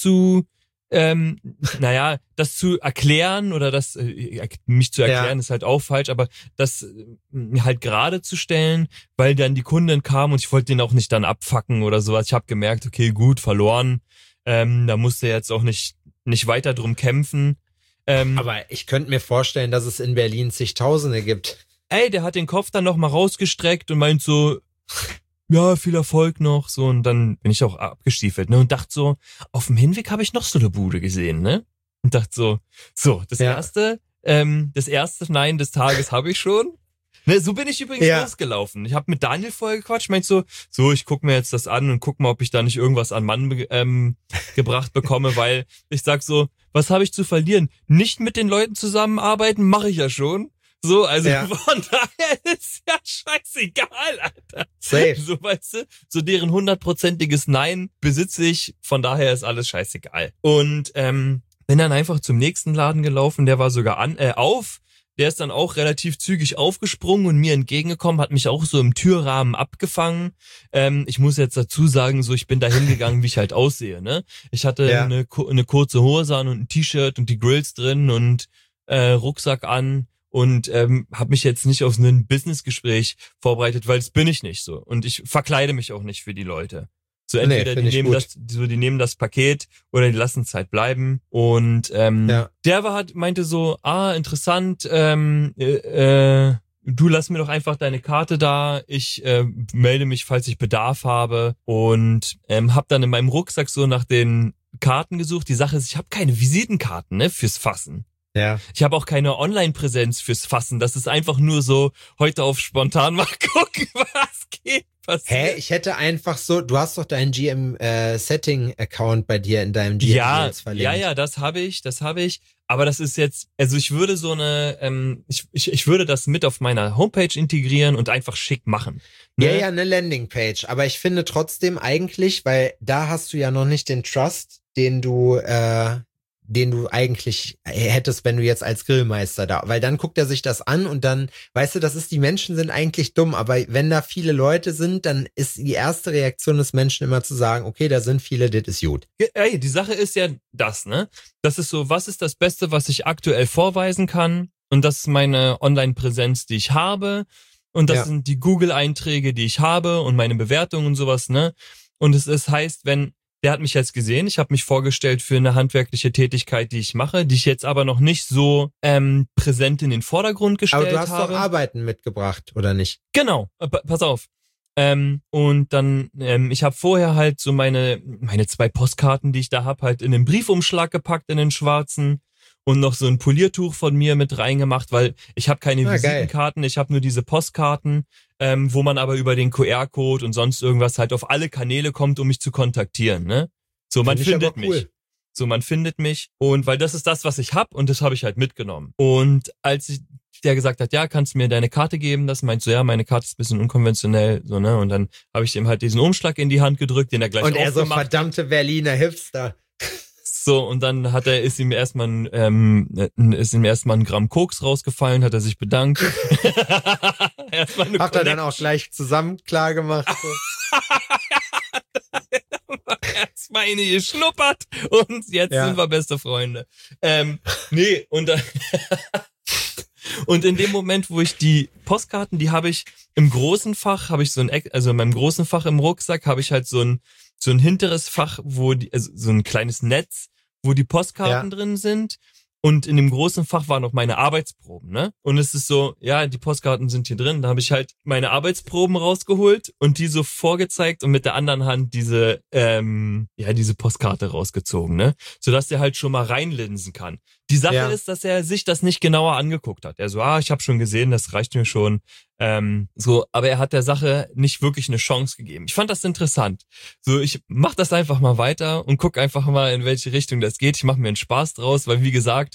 das zu erklären oder mich zu erklären ist halt auch falsch, aber das halt gerade zu stellen, weil dann die Kundin kam und ich wollte den auch nicht dann abfacken oder sowas. Ich habe gemerkt, okay, gut, verloren, da musste jetzt auch nicht weiter drum kämpfen. Aber ich könnte mir vorstellen, dass es in Berlin zigtausende gibt. Der hat den Kopf dann noch mal rausgestreckt und meint so, ja, viel Erfolg noch, so, und dann bin ich auch abgestiefelt, ne, und dachte so, auf dem Hinweg habe ich noch so eine Bude gesehen, ne, und dachte so, das erste Nein des Tages habe ich schon, ne, so bin ich übrigens losgelaufen. Ich habe mit Daniel vorher gequatscht, meint so, ich guck mir jetzt das an und guck mal, ob ich da nicht irgendwas an Mann gebracht bekomme, weil ich sag so, was habe ich zu verlieren? Nicht mit den Leuten zusammenarbeiten, mache ich ja schon. So, also von daher ist ja scheißegal, Alter. Safe. So, weißt du, so deren 100%iges Nein besitze ich, von daher ist alles scheißegal. Und bin dann einfach zum nächsten Laden gelaufen, der war sogar auf. Der ist dann auch relativ zügig aufgesprungen und mir entgegengekommen, hat mich auch so im Türrahmen abgefangen. Ich muss jetzt dazu sagen, so, ich bin da hingegangen, wie ich halt aussehe, ne? Ich hatte eine kurze Hose an und ein T-Shirt und die Grills drin und Rucksack an. Und habe mich jetzt nicht auf ein Businessgespräch vorbereitet, weil das bin ich nicht so. Und ich verkleide mich auch nicht für die Leute. So entweder die nehmen das Paket oder die lassen es halt bleiben. Und der meinte so, interessant, du lass mir doch einfach deine Karte da, ich melde mich, falls ich Bedarf habe. Und hab dann in meinem Rucksack so nach den Karten gesucht. Die Sache ist, ich habe keine Visitenkarten, ne, fürs Fassen. Ja. Ich habe auch keine Online-Präsenz fürs Fassen. Das ist einfach nur so, heute auf spontan mal gucken, was geht. Passiert. Ich hätte einfach so, du hast doch deinen GM-Setting-Account bei dir in deinem GM verlinkt. Ja, das habe ich. Aber das ist jetzt, also ich würde so eine, ich würde das mit auf meiner Homepage integrieren und einfach schick machen. Ne? Ja, eine Landingpage. Aber ich finde trotzdem eigentlich, weil da hast du ja noch nicht den Trust, den du eigentlich hättest, wenn du jetzt als Grillmeister da, weil dann guckt er sich das an und dann, weißt du, die Menschen sind eigentlich dumm, aber wenn da viele Leute sind, dann ist die erste Reaktion des Menschen immer zu sagen, okay, da sind viele, das ist gut. Ey, die Sache ist ja das, ne? Das ist so, was ist das Beste, was ich aktuell vorweisen kann? Und das ist meine Online-Präsenz, die ich habe. Und das sind die Google-Einträge, die ich habe und meine Bewertungen und sowas, ne? Und es heißt, der hat mich jetzt gesehen, ich habe mich vorgestellt für eine handwerkliche Tätigkeit, die ich mache, die ich jetzt aber noch nicht so präsent in den Vordergrund gestellt habe. Aber du hast doch Arbeiten mitgebracht, oder nicht? Genau, pass auf. Und dann, ich habe vorher halt so meine 2 Postkarten, die ich da hab, halt in den Briefumschlag gepackt, in den schwarzen. Und noch so ein Poliertuch von mir mit reingemacht, weil ich habe keine Visitenkarten, ich habe nur diese Postkarten, wo man aber über den QR-Code und sonst irgendwas halt auf alle Kanäle kommt, um mich zu kontaktieren, ne? So, man findet mich. Cool. So, man findet mich. Und weil das ist das, was ich hab und das habe ich halt mitgenommen. Und als der gesagt hat, ja, kannst du mir deine Karte geben? Das meint so, ja, meine Karte ist ein bisschen unkonventionell, so, ne? Und dann habe ich ihm halt diesen Umschlag in die Hand gedrückt, den er gleich aufgemacht hat. Und er so, verdammte Berliner Hipster. So, und dann ist ihm erstmal ein Gramm Koks rausgefallen, hat er sich bedankt. Hat er dann auch gleich zusammen klar gemacht. Erstmal eine geschnuppert und jetzt sind wir beste Freunde. Nee, und dann und in dem Moment, wo ich die Postkarten, die habe ich im großen Fach, also in meinem großen Fach im Rucksack habe ich halt so ein hinteres Fach, so ein kleines Netz, wo die Postkarten drin sind. Und in dem großen Fach waren noch meine Arbeitsproben, ne? Und es ist so, ja, die Postkarten sind hier drin. Da habe ich halt meine Arbeitsproben rausgeholt und die so vorgezeigt und mit der anderen Hand diese Postkarte rausgezogen, ne? Sodass der halt schon mal reinlinsen kann. Die Sache ist, dass er sich das nicht genauer angeguckt hat. Er so, ich habe schon gesehen, das reicht mir schon. Aber er hat der Sache nicht wirklich eine Chance gegeben. Ich fand das interessant. So, ich mach das einfach mal weiter und guck einfach mal, in welche Richtung das geht. Ich mache mir einen Spaß draus, weil wie gesagt,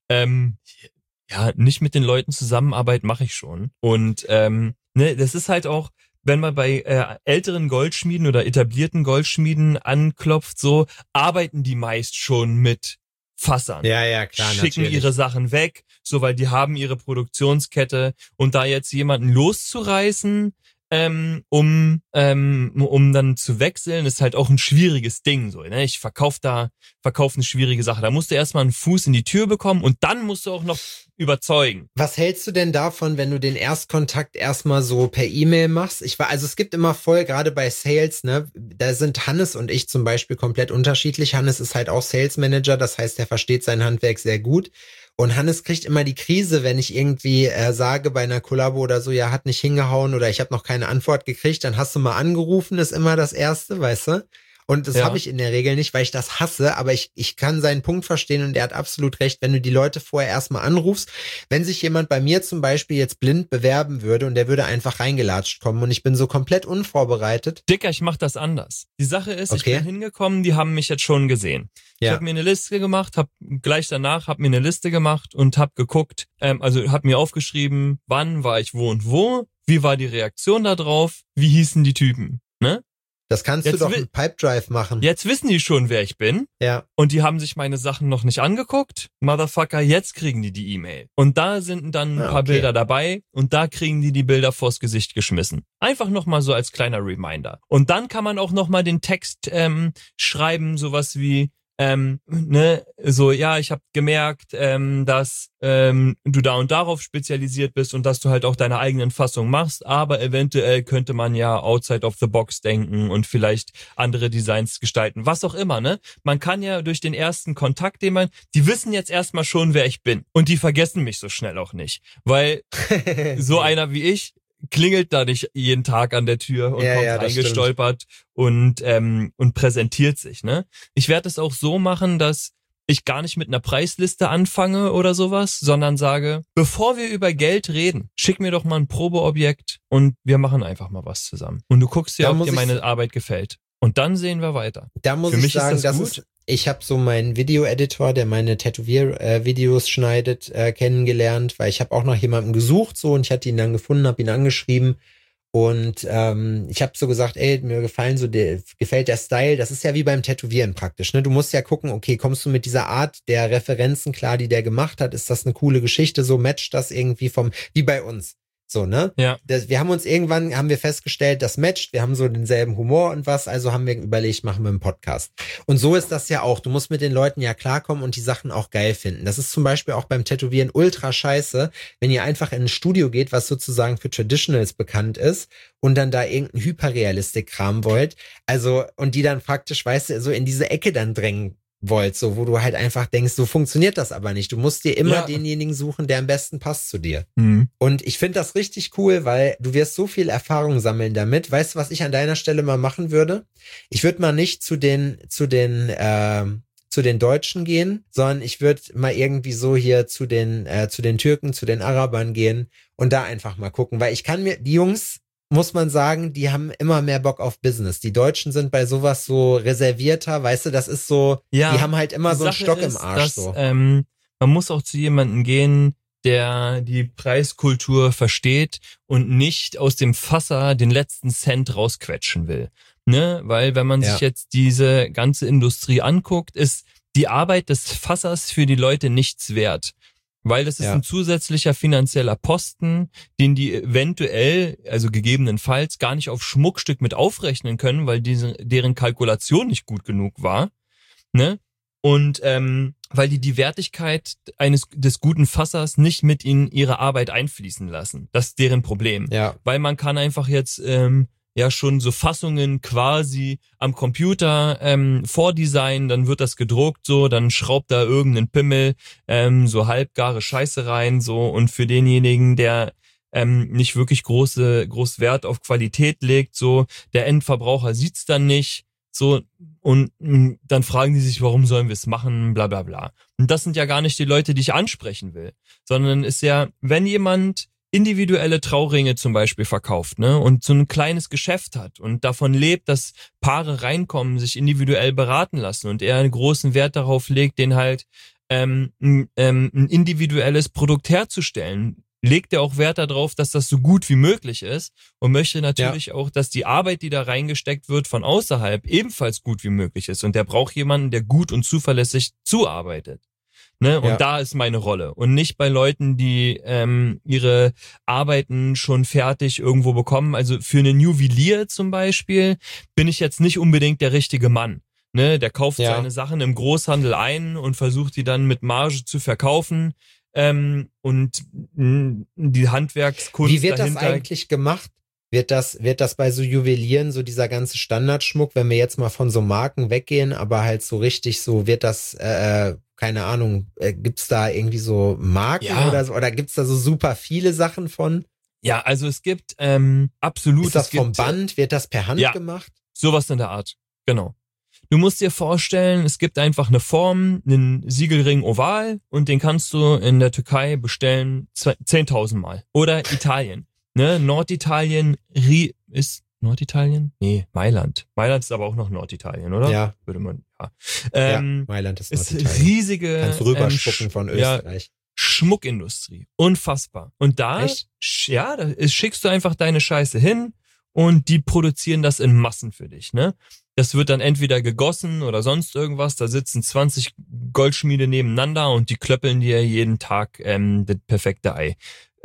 nicht mit den Leuten zusammenarbeiten mache ich schon. Und das ist halt auch, wenn man bei älteren Goldschmieden oder etablierten Goldschmieden anklopft, so arbeiten die meist schon mit Fassern. Ja, klar, schicken natürlich. ihre Sachen weg, so weil die haben ihre Produktionskette und da jetzt jemanden loszureißen, um dann zu wechseln, ist halt auch ein schwieriges Ding, so, ne? Ich verkaufe eine schwierige Sache. Da musst du erstmal einen Fuß in die Tür bekommen und dann musst du auch noch überzeugen. Was hältst du denn davon, wenn du den Erstkontakt erstmal so per E-Mail machst? Also es gibt immer gerade bei Sales, ne, da sind Hannes und ich zum Beispiel komplett unterschiedlich. Hannes ist halt auch Sales Manager, das heißt, er versteht sein Handwerk sehr gut. Und Hannes kriegt immer die Krise, wenn ich irgendwie sage bei einer Kollabo oder so, ja, hat nicht hingehauen oder ich habe noch keine Antwort gekriegt, dann hast du mal angerufen, ist immer das Erste, weißt du? Und das habe ich in der Regel nicht, weil ich das hasse, aber ich kann seinen Punkt verstehen und er hat absolut recht, wenn du die Leute vorher erstmal anrufst. Wenn sich jemand bei mir zum Beispiel jetzt blind bewerben würde und der würde einfach reingelatscht kommen und ich bin so komplett unvorbereitet. Dicker, ich mach das anders. Die Sache ist, Ich bin hingekommen, die haben mich jetzt schon gesehen. Ich habe mir eine Liste gemacht, habe mir eine Liste gemacht und habe geguckt, habe mir aufgeschrieben, wann war ich wo und wo, wie war die Reaktion da drauf, wie hießen die Typen, ne? Das kannst du doch mit Pipedrive machen. Jetzt wissen die schon, wer ich bin. Ja. Und die haben sich meine Sachen noch nicht angeguckt. Motherfucker, jetzt kriegen die E-Mail. Und da sind dann ein paar Bilder dabei. Und da kriegen die Bilder vors Gesicht geschmissen. Einfach nochmal so als kleiner Reminder. Und dann kann man auch nochmal den Text schreiben, sowas wie, ich habe gemerkt, dass du da und darauf spezialisiert bist und dass du halt auch deine eigenen Fassungen machst, aber eventuell könnte man ja outside of the box denken und vielleicht andere Designs gestalten, was auch immer, ne? Man kann ja durch den ersten Kontakt, die wissen jetzt erstmal schon, wer ich bin und die vergessen mich so schnell auch nicht, weil so einer wie ich klingelt da nicht jeden Tag an der Tür und kommt reingestolpert und präsentiert sich, ne? Ich werde es auch so machen, dass ich gar nicht mit einer Preisliste anfange oder sowas, sondern sage, bevor wir über Geld reden, schick mir doch mal ein Probeobjekt und wir machen einfach mal was zusammen. Und du guckst dir, ob dir meine Arbeit gefällt. Und dann sehen wir weiter. Da muss ich sagen, ich habe so meinen Video-Editor, der meine Tätowier-Videos schneidet, kennengelernt, weil ich habe auch nach jemandem gesucht so und ich hatte ihn dann gefunden, habe ihn angeschrieben und ich habe so gesagt, mir gefällt der Style, das ist ja wie beim Tätowieren praktisch, ne? Du musst ja gucken, okay, kommst du mit dieser Art der Referenzen klar, die der gemacht hat, ist das eine coole Geschichte, so matcht das irgendwie wie bei uns. So, ne? Ja. Haben wir festgestellt, das matcht, wir haben so denselben Humor und also haben wir überlegt, machen wir einen Podcast. Und so ist das ja auch. Du musst mit den Leuten ja klarkommen und die Sachen auch geil finden. Das ist zum Beispiel auch beim Tätowieren ultra scheiße, wenn ihr einfach in ein Studio geht, was sozusagen für Traditionals bekannt ist und dann da irgendeinen Hyperrealistik-Kram wollt. Also, und die dann praktisch, weißt du, so in diese Ecke dann drängen wollt, so, wo du halt einfach denkst, so funktioniert das aber nicht. Du musst dir immer denjenigen suchen, der am besten passt zu dir. Mhm. Und ich finde das richtig cool, weil du wirst so viel Erfahrung sammeln damit. Weißt du, was ich an deiner Stelle mal machen würde? Ich würde mal nicht zu den Deutschen gehen, sondern ich würde mal irgendwie so hier zu den Türken, zu den Arabern gehen und da einfach mal gucken, weil die Jungs, muss man sagen, die haben immer mehr Bock auf Business. Die Deutschen sind bei sowas so reservierter, weißt du, das ist so, die haben halt immer so einen Stock im Arsch. Man muss auch zu jemandem gehen, der die Preiskultur versteht und nicht aus dem Fasser den letzten Cent rausquetschen will. Ne? Weil wenn man sich jetzt diese ganze Industrie anguckt, ist die Arbeit des Fassers für die Leute nichts wert. Weil das ist ein zusätzlicher finanzieller Posten, den die eventuell, also gegebenenfalls, gar nicht auf Schmuckstück mit aufrechnen können, weil deren Kalkulation nicht gut genug war, ne? Und weil die Wertigkeit des guten Fassers nicht mit in ihre Arbeit einfließen lassen. Das ist deren Problem. Ja. Weil man kann einfach jetzt ja schon so Fassungen quasi am Computer vordesignen, dann wird das gedruckt so, dann schraubt da irgendein Pimmel so halbgare Scheiße rein so, und für denjenigen, der nicht wirklich groß Wert auf Qualität legt, so, der Endverbraucher sieht's dann nicht, so, und dann fragen die sich, warum sollen wir es machen, bla bla bla. Und das sind ja gar nicht die Leute, die ich ansprechen will, sondern ist ja, wenn jemand individuelle Trauringe zum Beispiel verkauft, ne, und so ein kleines Geschäft hat und davon lebt, dass Paare reinkommen, sich individuell beraten lassen und er einen großen Wert darauf legt, den halt ein individuelles Produkt herzustellen, legt er auch Wert darauf, dass das so gut wie möglich ist und möchte natürlich auch, dass die Arbeit, die da reingesteckt wird von außerhalb, ebenfalls gut wie möglich ist. Und der braucht jemanden, der gut und zuverlässig zuarbeitet. Ne? Und da ist meine Rolle. Und nicht bei Leuten, die ihre Arbeiten schon fertig irgendwo bekommen. Also für einen Juwelier zum Beispiel bin ich jetzt nicht unbedingt der richtige Mann. Ne? Der kauft seine Sachen im Großhandel ein und versucht die dann mit Marge zu verkaufen. Und die Handwerkskunst Wie wird dahinter. das eigentlich gemacht? Wird das bei so Juwelieren, so dieser ganze Standardschmuck, wenn wir jetzt mal von so Marken weggehen, aber halt so richtig so, wird das, keine Ahnung, gibt's da irgendwie so Marken oder so, oder gibt's da so super viele Sachen von? Ja, also es gibt absolut. Ist das vom Band? Wird das per Hand gemacht? Sowas in der Art, genau. Du musst dir vorstellen, es gibt einfach eine Form, einen Siegelring oval, und den kannst du in der Türkei bestellen 10.000 Mal. Oder Italien. Ne? Norditalien ist Norditalien? Nee, Mailand. Mailand ist aber auch noch Norditalien, oder? Ja. Würde man, Mailand ist Norditalien. Ist riesige Kannst du rüberspucken von Österreich. Schmuckindustrie. Unfassbar. Und da schickst du einfach deine Scheiße hin und die produzieren das in Massen für dich, ne? Das wird dann entweder gegossen oder sonst irgendwas. Da sitzen 20 Goldschmiede nebeneinander und die klöppeln dir jeden Tag das perfekte Ei.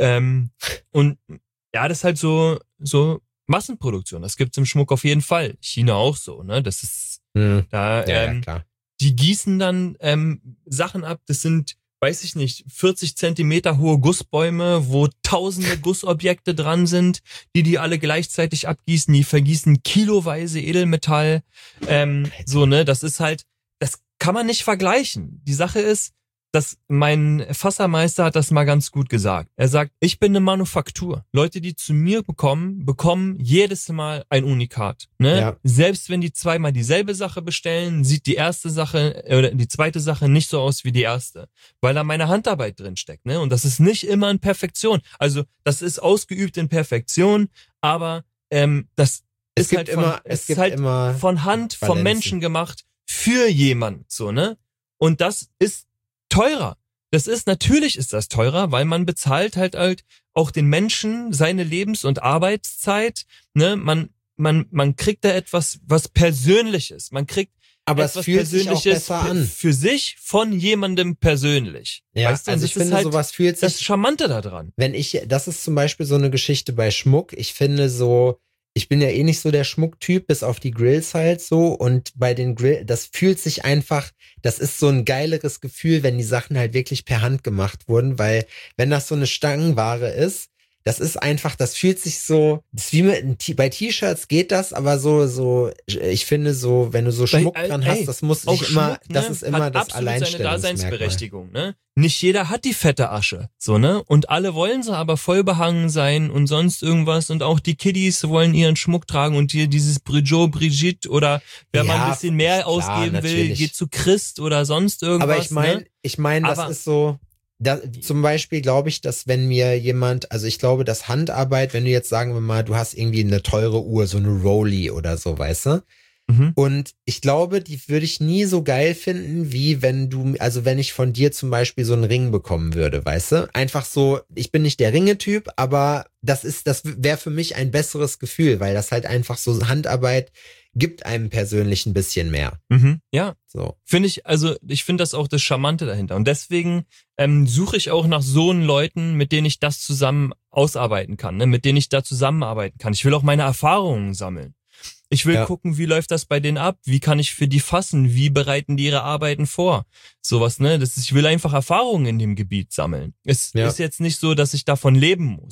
Und ja, das ist halt so Massenproduktion. Das gibt's im Schmuck auf jeden Fall. China auch so, ne? Das ist klar. Die gießen dann Sachen ab. Das sind, weiß ich nicht, 40 Zentimeter hohe Gussbäume, wo tausende Gussobjekte dran sind, die alle gleichzeitig abgießen. Die vergießen kiloweise Edelmetall. Das ist halt, das kann man nicht vergleichen. Die Sache ist, dass mein Fassermeister hat das mal ganz gut gesagt. Er sagt, ich bin eine Manufaktur. Leute, die zu mir bekommen jedes Mal ein Unikat. Ne? Ja. Selbst wenn die zweimal dieselbe Sache bestellen, sieht die erste Sache oder die zweite Sache nicht so aus wie die erste, weil da meine Handarbeit drin steckt. Ne? Und das ist nicht immer in Perfektion. Also das ist ausgeübt in Perfektion, aber das ist halt von Hand, vom Menschen gemacht für jemand. So, ne? Und das ist teurer. Natürlich ist das teurer, weil man bezahlt halt auch den Menschen seine Lebens- und Arbeitszeit, ne? Man kriegt da etwas, was Persönliches. Man kriegt aber etwas es fühlt Persönliches sich auch besser an. Für sich von jemandem persönlich. Ja, weißt du? Also ich finde, sowas fühlt sich. Das Charmante da dran. Das ist zum Beispiel so eine Geschichte bei Schmuck. Ich finde so, ich bin ja eh nicht so der Schmucktyp, bis auf die Grills halt so, und bei den das fühlt sich einfach, das ist so ein geileres Gefühl, wenn die Sachen halt wirklich per Hand gemacht wurden, weil wenn das so eine Stangenware ist, das ist einfach, das fühlt sich so, das ist wie bei T-Shirts geht das, aber so, ich finde so, wenn du so Schmuck dran hast, das muss nicht immer, Schmuck, das ist immer das Alleinstellungsmerkmal. Seine Daseinsberechtigung, ne? Nicht jeder hat die fette Asche, so, ne? Und alle wollen sie aber voll behangen sein und sonst irgendwas, und auch die Kiddies wollen ihren Schmuck tragen und hier dieses Brigitte oder wer mal ein bisschen mehr ausgeben will, geht zu Christ oder sonst irgendwas. Aber ich meine, das ist so, zum Beispiel glaube ich, dass wenn mir jemand, also ich glaube, dass Handarbeit, wenn du jetzt sagen wir mal, du hast irgendwie eine teure Uhr, so eine Rolli oder so, weißt du? Und ich glaube, die würde ich nie so geil finden, wie wenn ich von dir zum Beispiel so einen Ring bekommen würde, weißt du? Einfach so, ich bin nicht der Ringetyp, aber das wäre für mich ein besseres Gefühl, weil das halt einfach so Handarbeit gibt einem persönlich ein bisschen mehr. Ja, so. Ich finde das auch das Charmante dahinter. Und deswegen suche ich auch nach so Leuten, mit denen ich das zusammen ausarbeiten kann, ne? Mit denen ich da zusammenarbeiten kann. Ich will auch meine Erfahrungen sammeln. Ich will gucken, wie läuft das bei denen ab? Wie kann ich für die fassen? Wie bereiten die ihre Arbeiten vor? Sowas, ne? Ich will einfach Erfahrungen in dem Gebiet sammeln. Es ist jetzt nicht so, dass ich davon leben muss.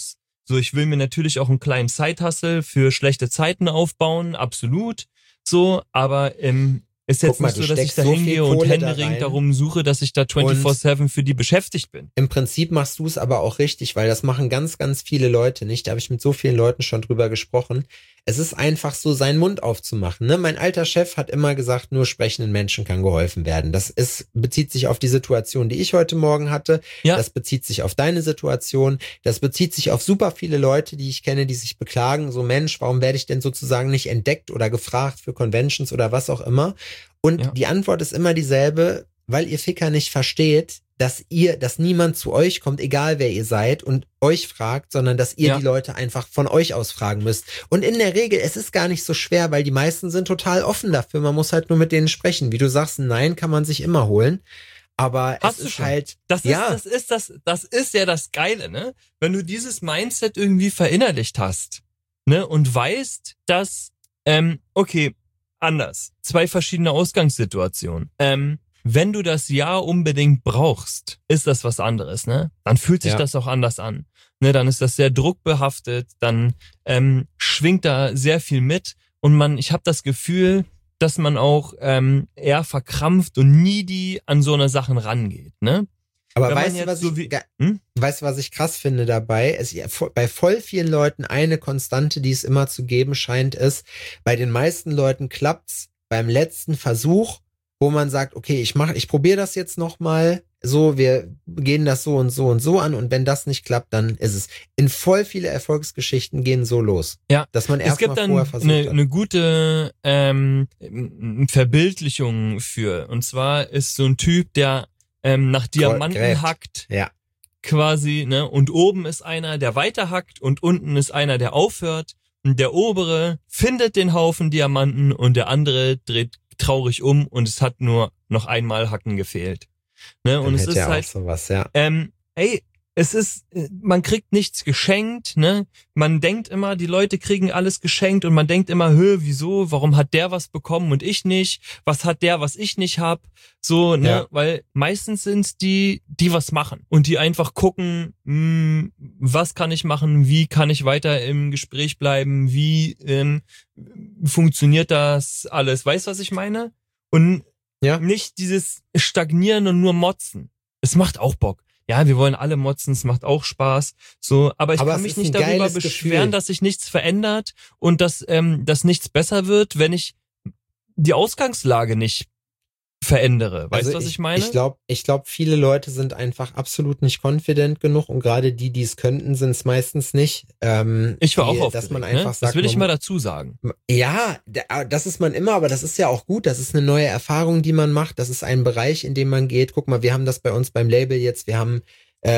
So, ich will mir natürlich auch einen kleinen Side-Hustle für schlechte Zeiten aufbauen, absolut. So, aber ist jetzt Guck mal, nicht du so, dass ich steckst da so viel hingehe und Kohle da händeringend rein. darum suche, dass ich da 24/7 für die beschäftigt bin. Im Prinzip machst du es aber auch richtig, weil das machen ganz, ganz viele Leute nicht. Da habe ich mit so vielen Leuten schon drüber gesprochen. Es ist einfach so, seinen Mund aufzumachen. Ne? Mein alter Chef hat immer gesagt, nur sprechenden Menschen kann geholfen werden. Bezieht sich auf die Situation, die ich heute Morgen hatte. Ja. Das bezieht sich auf deine Situation. Das bezieht sich auf super viele Leute, die ich kenne, die sich beklagen. So, Mensch, warum werde ich denn sozusagen nicht entdeckt oder gefragt für Conventions oder was auch immer? Und die Antwort ist immer dieselbe, weil ihr Ficker nicht versteht, dass niemand zu euch kommt, egal wer ihr seid und euch fragt, sondern dass ihr die Leute einfach von euch aus fragen müsst. Und in der Regel, es ist gar nicht so schwer, weil die meisten sind total offen dafür. Man muss halt nur mit denen sprechen. Wie du sagst, ein Nein kann man sich immer holen. Aber Hast es du ist schon. halt, Das ist ja das Geile, ne? Wenn du dieses Mindset irgendwie verinnerlicht hast, ne? Und weißt, dass, okay, anders. 2 verschiedene Ausgangssituationen. Wenn du das Ja unbedingt brauchst, ist das was anderes, ne? Dann fühlt sich das auch anders an. Ne, dann ist das sehr druckbehaftet, dann schwingt da sehr viel mit und ich habe das Gefühl, dass man auch eher verkrampft und needy an so eine Sachen rangeht, ne? aber Wenn man weißt du, jetzt was ich krass finde dabei? Bei voll vielen Leuten eine Konstante, die es immer zu geben scheint, ist, bei den meisten Leuten klappt's beim letzten Versuch, wo man sagt, okay, ich probiere das jetzt nochmal, so, wir gehen das so und so und so an und wenn das nicht klappt, dann ist es. In voll viele Erfolgsgeschichten gehen so los. Ja, dass man erst mal vorher versucht hat. eine gute Verbildlichung für. Und zwar ist so ein Typ, der nach Diamanten Gräbt. hackt, Ja. quasi, ne? Und oben ist einer, der weiter hackt und unten ist einer, der aufhört. Und der obere findet den Haufen Diamanten und der andere dreht traurig um und es hat nur noch einmal Hacken gefehlt. Ne? Und es ist ja halt, auch sowas, ja. Man kriegt nichts geschenkt, ne? Man denkt immer, die Leute kriegen alles geschenkt und man denkt immer, wieso, warum hat der was bekommen und ich nicht? Was hat der, was ich nicht hab? So, ne? Ja. Weil meistens sind's die was machen und die einfach gucken, was kann ich machen, wie kann ich weiter im Gespräch bleiben, wie funktioniert das alles? Weißt du, was ich meine? Und nicht dieses Stagnieren und nur Motzen. Es macht auch Bock. Ja, wir wollen alle motzen, es macht auch Spaß. So, aber ich kann mich nicht darüber beschweren, dass sich nichts verändert und dass nichts besser wird, wenn ich die Ausgangslage nicht verändere. Weißt du, was ich meine? Ich glaube, viele Leute sind einfach absolut nicht confident genug und gerade die es könnten, sind es meistens nicht. Ich war auch aufgeregt, dass man einfach sagt, das will ich mal dazu sagen. Ja, das ist man immer, aber das ist ja auch gut. Das ist eine neue Erfahrung, die man macht. Das ist ein Bereich, in dem man geht. Guck mal, wir haben das bei uns beim Label jetzt. Wir haben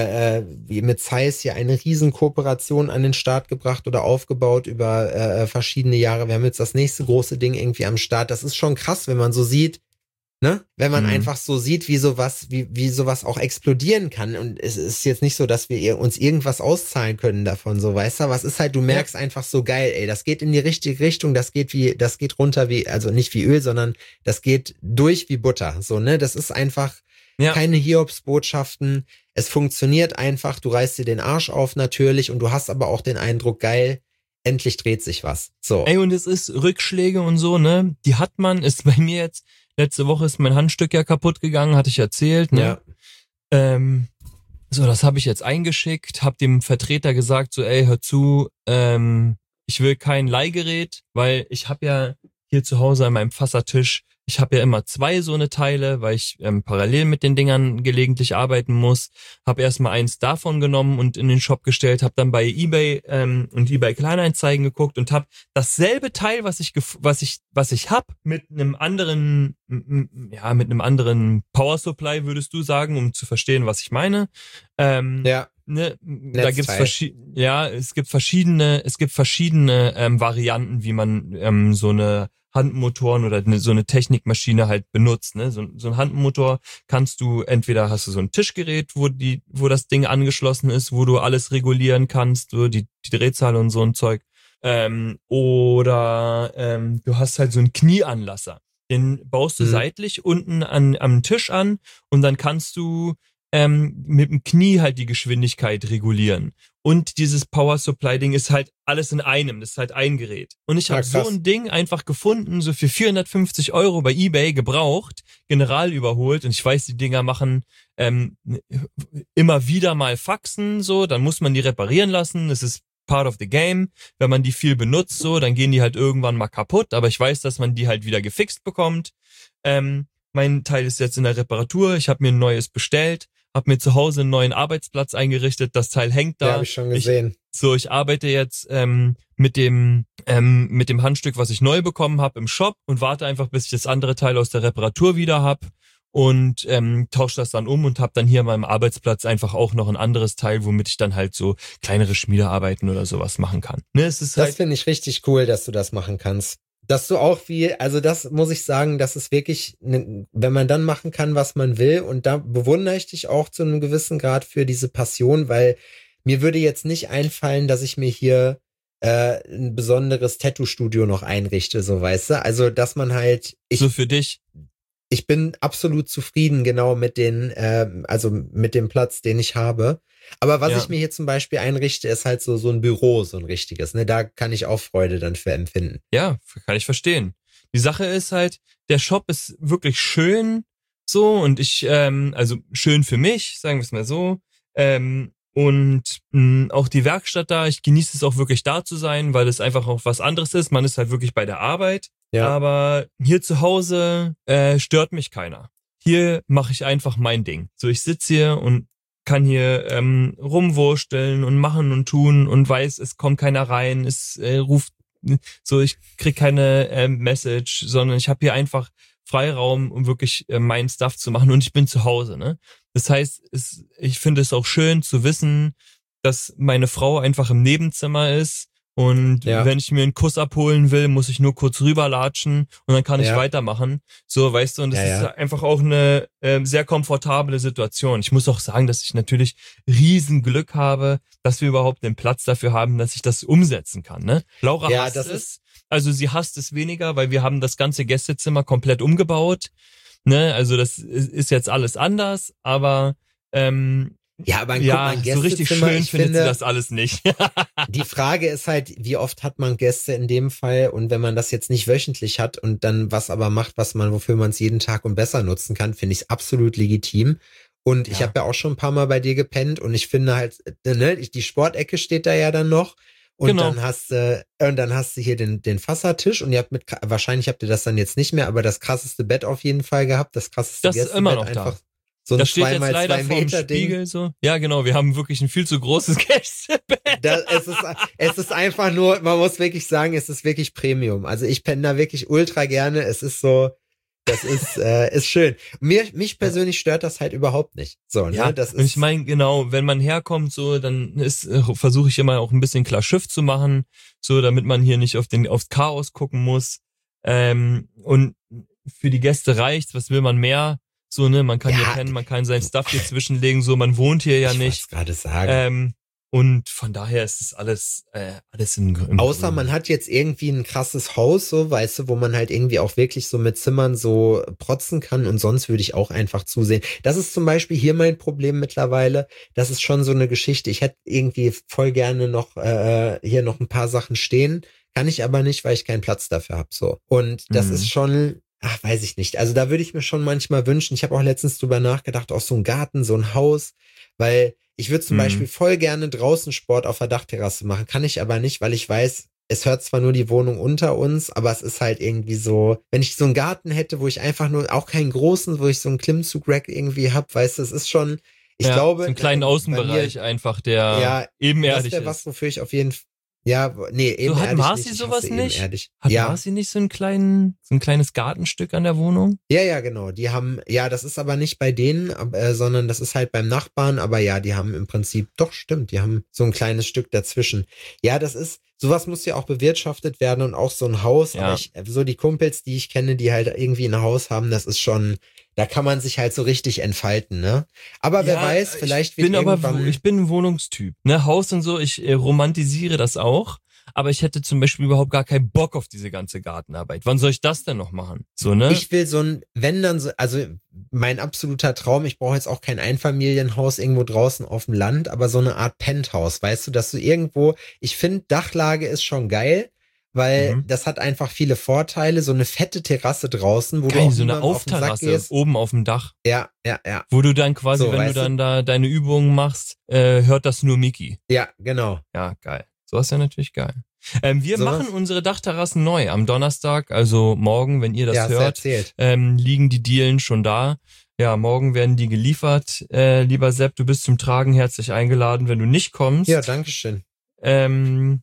mit Zeiss hier eine riesen Kooperation an den Start gebracht oder aufgebaut über verschiedene Jahre. Wir haben jetzt das nächste große Ding irgendwie am Start. Das ist schon krass, wenn man so sieht, ne? Wenn man einfach so sieht, wie sowas auch explodieren kann. Und es ist jetzt nicht so, dass wir uns irgendwas auszahlen können davon, so, weißt du? Was ist halt, du merkst einfach so geil, ey, das geht in die richtige Richtung, das geht runter also nicht wie Öl, sondern das geht durch wie Butter, so, ne? Das ist einfach keine Hiobsbotschaften. Es funktioniert einfach, du reißt dir den Arsch auf natürlich und du hast aber auch den Eindruck, geil, endlich dreht sich was. So. Ey, und es ist Rückschläge und so, ne? Die hat man, ist bei mir jetzt, letzte Woche ist mein Handstück ja kaputt gegangen, hatte ich erzählt, ne? Ja. So, das habe ich jetzt eingeschickt, hab dem Vertreter gesagt, so, ey, hör zu, ich will kein Leihgerät, weil ich habe ja hier zu Hause an meinem Fassertisch, ich habe ja immer 2 so eine Teile, weil ich parallel mit den Dingern gelegentlich arbeiten muss. Habe erstmal eins davon genommen und in den Shop gestellt, habe dann bei eBay und eBay Kleinanzeigen geguckt und habe dasselbe Teil, was ich habe, mit einem anderen Power Supply, würdest du sagen, um zu verstehen, was ich meine. Ne, da gibt's es gibt verschiedene Varianten, wie man so eine Handmotoren oder so eine Technikmaschine halt benutzt, ne? So ein Handmotor kannst du, entweder hast du so ein Tischgerät, wo das Ding angeschlossen ist, wo du alles regulieren kannst, so die Drehzahl und so ein Zeug, oder du hast halt so einen Knieanlasser. Den baust du seitlich unten am Tisch an und dann kannst du mit dem Knie halt die Geschwindigkeit regulieren. Und dieses Power Supply Ding ist halt alles in einem, das ist halt ein Gerät. Und ich habe so ein Ding einfach gefunden, so für 450 € bei eBay gebraucht, general überholt. Und ich weiß, die Dinger machen immer wieder mal Faxen, so, dann muss man die reparieren lassen, das ist part of the game. Wenn man die viel benutzt, so, dann gehen die halt irgendwann mal kaputt, aber ich weiß, dass man die halt wieder gefixt bekommt. Mein Teil ist jetzt in der Reparatur, ich habe mir ein neues bestellt, habe mir zu Hause einen neuen Arbeitsplatz eingerichtet, das Teil hängt da. Ja, habe ich schon gesehen. Ich arbeite jetzt mit dem Handstück, was ich neu bekommen habe im Shop und warte einfach, bis ich das andere Teil aus der Reparatur wieder hab und tausche das dann um und habe dann hier an meinem Arbeitsplatz einfach auch noch ein anderes Teil, womit ich dann halt so kleinere Schmiedearbeiten oder sowas machen kann. Ne, es ist das finde ich richtig cool, dass du das machen kannst. Dass du auch also das muss ich sagen, das ist wirklich, wenn man dann machen kann, was man will, und da bewundere ich dich auch zu einem gewissen Grad für diese Passion, weil mir würde jetzt nicht einfallen, dass ich mir hier ein besonderes Tattoo-Studio noch einrichte, so, weißt du, also dass man halt, so für dich. Ich bin absolut zufrieden genau mit mit dem Platz, den ich habe. Aber was ich mir hier zum Beispiel einrichte, ist halt so ein Büro, so ein richtiges. Ne? Da kann ich auch Freude dann für empfinden. Ja, kann ich verstehen. Die Sache ist halt, der Shop ist wirklich schön so und also schön für mich, sagen wir es mal so. Und auch die Werkstatt da, ich genieße es auch wirklich da zu sein, weil es einfach auch was anderes ist. Man ist halt wirklich bei der Arbeit. Ja. Aber hier zu Hause stört mich keiner. Hier mache ich einfach mein Ding. So, ich sitze hier und kann hier rumwursteln und machen und tun und weiß, es kommt keiner rein, es ruft so, ich krieg keine Message, sondern ich habe hier einfach Freiraum, um wirklich meinen Stuff zu machen und ich bin zu Hause, ne? Das heißt, ich finde es auch schön zu wissen, dass meine Frau einfach im Nebenzimmer ist und wenn ich mir einen Kuss abholen will, muss ich nur kurz rüberlatschen und dann kann ich weitermachen. So, weißt du, und das ist einfach auch eine sehr komfortable Situation. Ich muss auch sagen, dass ich natürlich Riesenglück habe, dass wir überhaupt den Platz dafür haben, dass ich das umsetzen kann, ne? Laura hasst es. Also sie hasst es weniger, weil wir haben das ganze Gästezimmer komplett umgebaut. Ne? Also das ist jetzt alles anders, aber aber guck mal, so richtig schön findet sie das alles nicht. Die Frage ist halt, wie oft hat man Gäste in dem Fall, und wenn man das jetzt nicht wöchentlich hat und dann was aber macht, wofür man es jeden Tag und besser nutzen kann, finde ich es absolut legitim. Und ich habe ja auch schon ein paar Mal bei dir gepennt und ich finde halt, ne, die Sportecke steht da ja dann noch. Und dann hast du hier den Fassertisch und wahrscheinlich habt ihr das dann jetzt nicht mehr, aber das krasseste Bett auf jeden Fall gehabt, das krasseste Gästebett, immer noch einfach. Da. So ein das steht jetzt 2x2 leider vorm Meter Spiegel Ding. so. Ja, genau, wir haben wirklich ein viel zu großes Gästebett. Es ist einfach nur, man muss wirklich sagen, es ist wirklich Premium. Also ich penne da wirklich ultra gerne. Es ist so, das ist schön. Mich persönlich stört das halt überhaupt nicht. So, ne? Ja, das ist, und ich meine, genau, wenn man herkommt, so, dann versuche ich immer auch ein bisschen klar Schiff zu machen, so, damit man hier nicht aufs Chaos gucken muss. Und für die Gäste reicht's, was will man mehr? So, ne, man kann hier pennen, man kann sein Stuff hier zwischenlegen, so, man wohnt hier ja nicht. Ich wollte es gerade sagen. Und von daher ist es alles im Außer man hat jetzt irgendwie ein krasses Haus, so, weißt du, wo man halt irgendwie auch wirklich so mit Zimmern so protzen kann, und sonst würde ich auch einfach zusehen. Das ist zum Beispiel hier mein Problem mittlerweile. Das ist schon so eine Geschichte. Ich hätte irgendwie voll gerne noch hier noch ein paar Sachen stehen, kann ich aber nicht, weil ich keinen Platz dafür habe, so. Und das ist schon, weiß ich nicht. Also da würde ich mir schon manchmal wünschen, ich habe auch letztens drüber nachgedacht, auch so ein Garten, so ein Haus, weil ich würde zum Beispiel voll gerne draußen Sport auf der Dachterrasse machen, kann ich aber nicht, weil ich weiß, es hört zwar nur die Wohnung unter uns, aber es ist halt irgendwie so, wenn ich so einen Garten hätte, wo ich einfach nur, auch keinen großen, wo ich so einen Klimmzug-Rack irgendwie hab, weißt du, es ist schon, ich glaube. So einen kleinen Außenbereich einfach, der ebenerdig ist. Das wäre was, wofür ich auf jeden Fall, ebenerdig so, hat Marci nicht. sowas nicht? Ebenerdig. Hat Marci nicht so ein kleines Gartenstück an der Wohnung? Ja, genau. Die haben, das ist aber nicht bei denen, sondern das ist halt beim Nachbarn, aber die haben im Prinzip, doch stimmt, die haben so ein kleines Stück dazwischen. Ja, sowas muss ja auch bewirtschaftet werden und auch so ein Haus. Ja. Aber so die Kumpels, die ich kenne, die halt irgendwie ein Haus haben, das ist schon, da kann man sich halt so richtig entfalten, ne? Aber wer weiß, vielleicht ich bin ein Wohnungstyp, ne? Haus und so, ich romantisiere das auch. aber ich hätte zum Beispiel überhaupt gar keinen Bock auf diese ganze Gartenarbeit. Wann soll ich das denn noch machen? So, ne? Ich will so ein, wenn dann so, also mein absoluter Traum, ich brauche jetzt auch kein Einfamilienhaus irgendwo draußen auf dem Land, aber so eine Art Penthouse, weißt du, dass du irgendwo, ich finde, Dachlage ist schon geil, weil das hat einfach viele Vorteile, so eine fette Terrasse draußen, wo Geil, du auch so eine niemandem auf den Sack Aufterrasse gehst. oben auf dem Dach, Ja. wo du dann quasi, So, wenn du weißt du? dann da deine Übungen machst, hört das nur Miki. Ja, genau. Ja, geil. So ist ja natürlich geil. Wir Sowas? machen unsere Dachterrassen neu am Donnerstag, also morgen, wenn ihr das Ja, hast du hört, erzählt. liegen die Dielen schon da. Ja, morgen werden die geliefert. Lieber Sepp, du bist zum Tragen herzlich eingeladen. Wenn du nicht kommst, Ja, danke schön. dann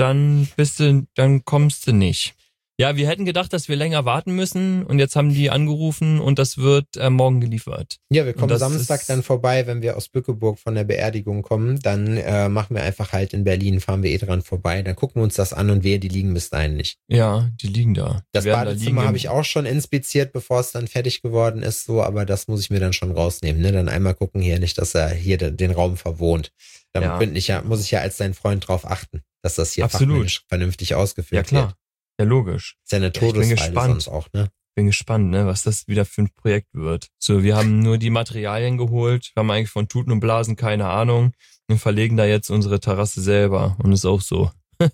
kommst du nicht. Ja, wir hätten gedacht, dass wir länger warten müssen und jetzt haben die angerufen und das wird morgen geliefert. Ja, wir Und kommen das Samstag ist- dann vorbei, wenn wir aus Bückeburg von der Beerdigung kommen. Dann machen wir einfach halt in Berlin, fahren wir dran vorbei. Dann gucken wir uns das an und die liegen bis dahin nicht. Ja, die liegen da. Das Die werden da Badezimmer liegen habe ich auch schon inspiziert, bevor es dann fertig geworden ist, so, aber das muss ich mir dann schon rausnehmen, ne? Dann einmal gucken hier nicht, dass er hier den Raum verwohnt. Da Ja. muss ich ja als dein Freund drauf achten, dass das hier Absolut. fachmännisch vernünftig ausgeführt Ja, klar. wird. Ja, logisch. Ist ja eine Ja, ich bin Todesfalle gespannt. sonst auch, ne? Bin gespannt, ne, was das wieder für ein Projekt wird. So, wir haben nur die Materialien geholt. Wir haben eigentlich von Tuten und Blasen keine Ahnung. Wir verlegen da jetzt unsere Terrasse selber und ist auch so.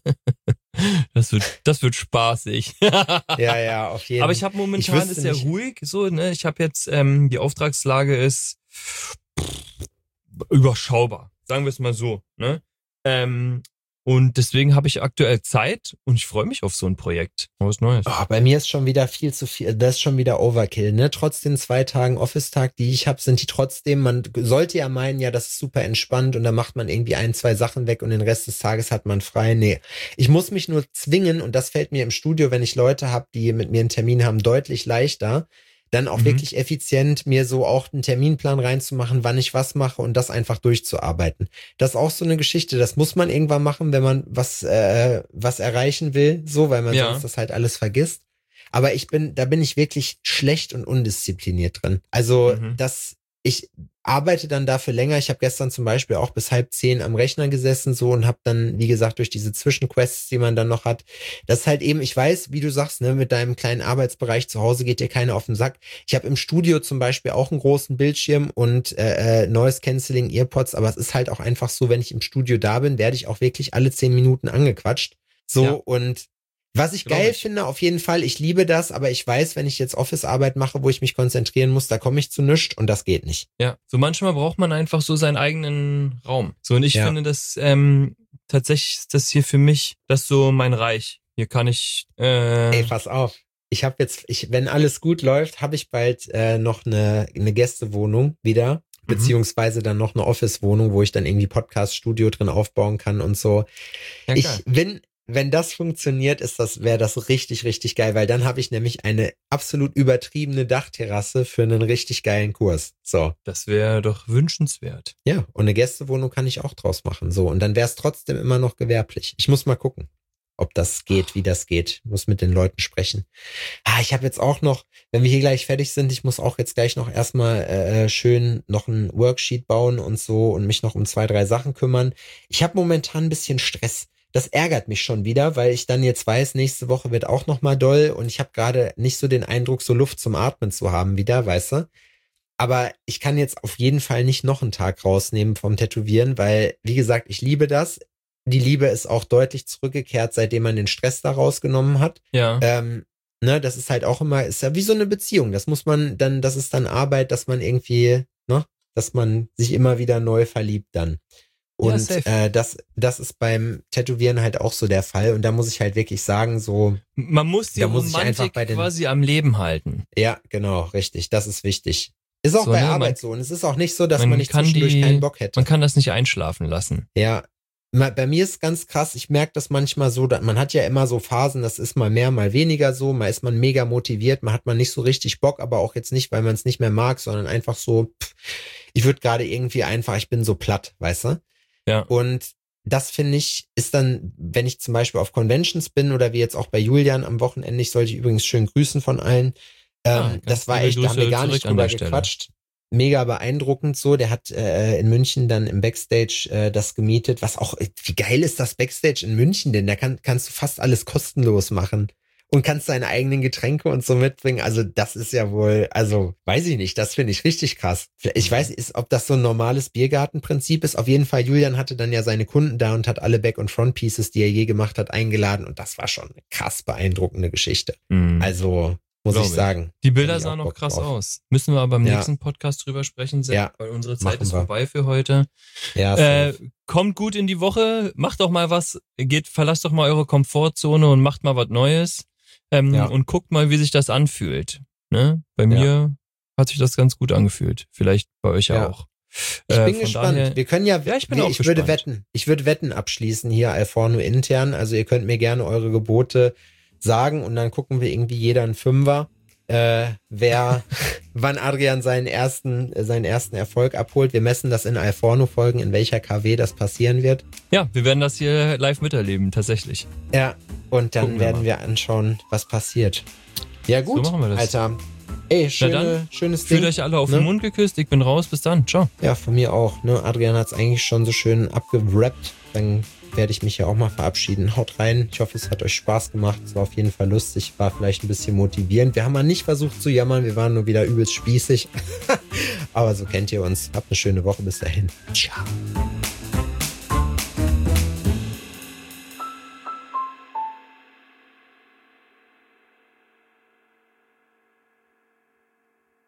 Das wird spaßig. Ja, auf jeden Fall. Aber ich habe momentan wüsste ist ja nicht- ruhig, so, ne? Ich habe jetzt die Auftragslage ist überschaubar, sagen wir es mal so, ne? Und deswegen habe ich aktuell Zeit und ich freue mich auf so ein Projekt. Was Neues. Oh, bei mir ist schon wieder viel zu viel, das ist schon wieder Overkill, ne? Trotz den 2 Tagen Office-Tag, die ich habe, sind die trotzdem, man sollte ja meinen, ja, das ist super entspannt und da macht man irgendwie 1, 2 Sachen weg und den Rest des Tages hat man frei. Nee, ich muss mich nur zwingen und das fällt mir im Studio, wenn ich Leute habe, die mit mir einen Termin haben, deutlich leichter, dann auch wirklich effizient mir so auch einen Terminplan reinzumachen, wann ich was mache und das einfach durchzuarbeiten. Das ist auch so eine Geschichte, das muss man irgendwann machen, wenn man was erreichen will, so, weil man Ja. sonst das halt alles vergisst. Aber da bin ich wirklich schlecht und undiszipliniert drin. Also, ich arbeite dann dafür länger. Ich habe gestern zum Beispiel auch bis 9:30 am Rechner gesessen so und habe dann, wie gesagt, durch diese Zwischenquests, die man dann noch hat, das ist halt eben, ich weiß, wie du sagst, ne, mit deinem kleinen Arbeitsbereich zu Hause geht dir keiner auf den Sack. Ich habe im Studio zum Beispiel auch einen großen Bildschirm und Noise Cancelling Earpods, aber es ist halt auch einfach so, wenn ich im Studio da bin, werde ich auch wirklich alle 10 Minuten angequatscht. So, Ja. und was ich Glaub geil ich. finde, auf jeden Fall, ich liebe das, aber ich weiß, wenn ich jetzt Office-Arbeit mache, wo ich mich konzentrieren muss, da komme ich zu nichts und das geht nicht. Ja, so manchmal braucht man einfach so seinen eigenen Raum. So, und ich Ja. finde, dass tatsächlich ist das hier für mich, das so mein Reich. Hier kann ich Ey, pass auf. Ich habe wenn alles gut läuft, habe ich bald noch eine Gästewohnung wieder, beziehungsweise dann noch eine Office-Wohnung, wo ich dann irgendwie Podcast-Studio drin aufbauen kann und so. ja, geil. Wenn das funktioniert, wäre das richtig, richtig geil, weil dann habe ich nämlich eine absolut übertriebene Dachterrasse für einen richtig geilen Kurs. So. Das wäre doch wünschenswert. Ja, und eine Gästewohnung kann ich auch draus machen. So. Und dann wäre es trotzdem immer noch gewerblich. Ich muss mal gucken, ob das geht, wie das geht. Ich muss mit den Leuten sprechen. Ich habe jetzt auch noch, wenn wir hier gleich fertig sind, ich muss auch jetzt gleich noch erstmal schön noch ein Worksheet bauen und so und mich noch um 2, 3 Sachen kümmern. Ich habe momentan ein bisschen Stress. Das ärgert mich schon wieder, weil ich dann jetzt weiß, nächste Woche wird auch noch mal doll und ich habe gerade nicht so den Eindruck, so Luft zum Atmen zu haben wieder, weißt du? Aber ich kann jetzt auf jeden Fall nicht noch einen Tag rausnehmen vom Tätowieren, weil, wie gesagt, ich liebe das. Die Liebe ist auch deutlich zurückgekehrt, seitdem man den Stress da rausgenommen hat. Ja. Ne, das ist halt auch immer, ist ja wie so eine Beziehung. Das ist dann Arbeit, dass man irgendwie, ne, dass man sich immer wieder neu verliebt dann. Und safe. das ist beim Tätowieren halt auch so der Fall. Und da muss ich halt wirklich sagen, so, Man muss die da muss ich einfach Romantik bei den- quasi am Leben halten. ja, genau, richtig, das ist wichtig. Ist auch So, bei ne, Arbeit so. Und es ist auch nicht so, dass man man nicht kann zwischendurch keinen Bock hätte. Man kann das nicht einschlafen lassen. Ja, bei mir ist ganz krass, ich merke das manchmal so, man hat ja immer so Phasen, das ist mal mehr, mal weniger so, mal ist man mega motiviert, man hat nicht so richtig Bock, aber auch jetzt nicht, weil man es nicht mehr mag, sondern einfach so, ich würde gerade irgendwie einfach, ich bin so platt, weißt du? Ja. Und das finde ich, ist dann, wenn ich zum Beispiel auf Conventions bin oder wie jetzt auch bei Julian am Wochenende, ich sollte übrigens schön grüßen von allen, Ganz das war liebe echt, da haben wir Grüße gar nicht zurück an drüber der Stelle. gequatscht. mega beeindruckend so. Der hat in München dann im Backstage das gemietet. Was auch, wie geil ist das Backstage in München denn? Da kannst du fast alles kostenlos machen. Und kannst deine eigenen Getränke und so mitbringen. Also das ist ja wohl, also weiß ich nicht, das finde ich richtig krass. Ich weiß nicht, ob das so ein normales Biergartenprinzip ist. Auf jeden Fall, Julian hatte dann ja seine Kunden da und hat alle Back- und Front-Pieces, die er je gemacht hat, eingeladen. Und das war schon eine krass beeindruckende Geschichte. Also muss ich sagen. Die Bilder sahen noch krass aus. Müssen wir aber beim nächsten Podcast drüber sprechen, Sepp, weil unsere Zeit ist vorbei für heute. Ja, kommt gut in die Woche, macht doch mal was, verlasst doch mal eure Komfortzone und macht mal was Neues. Und guckt mal, wie sich das anfühlt. Ne? Bei mir hat sich das ganz gut angefühlt. Vielleicht bei euch auch. Ich bin gespannt. Daher, wir können ich würde Wetten abschließen hier Alforno intern. Also ihr könnt mir gerne eure Gebote sagen und dann gucken wir irgendwie jeder einen Fünfer, wann Adrian seinen ersten Erfolg abholt. Wir messen das in Alforno-Folgen, in welcher KW das passieren wird. Ja, wir werden das hier live miterleben, tatsächlich. Ja, und dann werden wir anschauen, was passiert. Ja gut, so machen wir das. Alter. Ey, schönes Ding. Fühlt euch alle auf den Mund geküsst. Ich bin raus. Bis dann. Ciao. Ja, von mir auch. Ne? Adrian hat es eigentlich schon so schön abgerappt. Dann werde ich mich ja auch mal verabschieden. Haut rein. Ich hoffe, es hat euch Spaß gemacht. Es war auf jeden Fall lustig. War vielleicht ein bisschen motivierend. Wir haben mal nicht versucht zu jammern. Wir waren nur wieder übelst spießig. Aber so kennt ihr uns. Habt eine schöne Woche. Bis dahin. Ciao.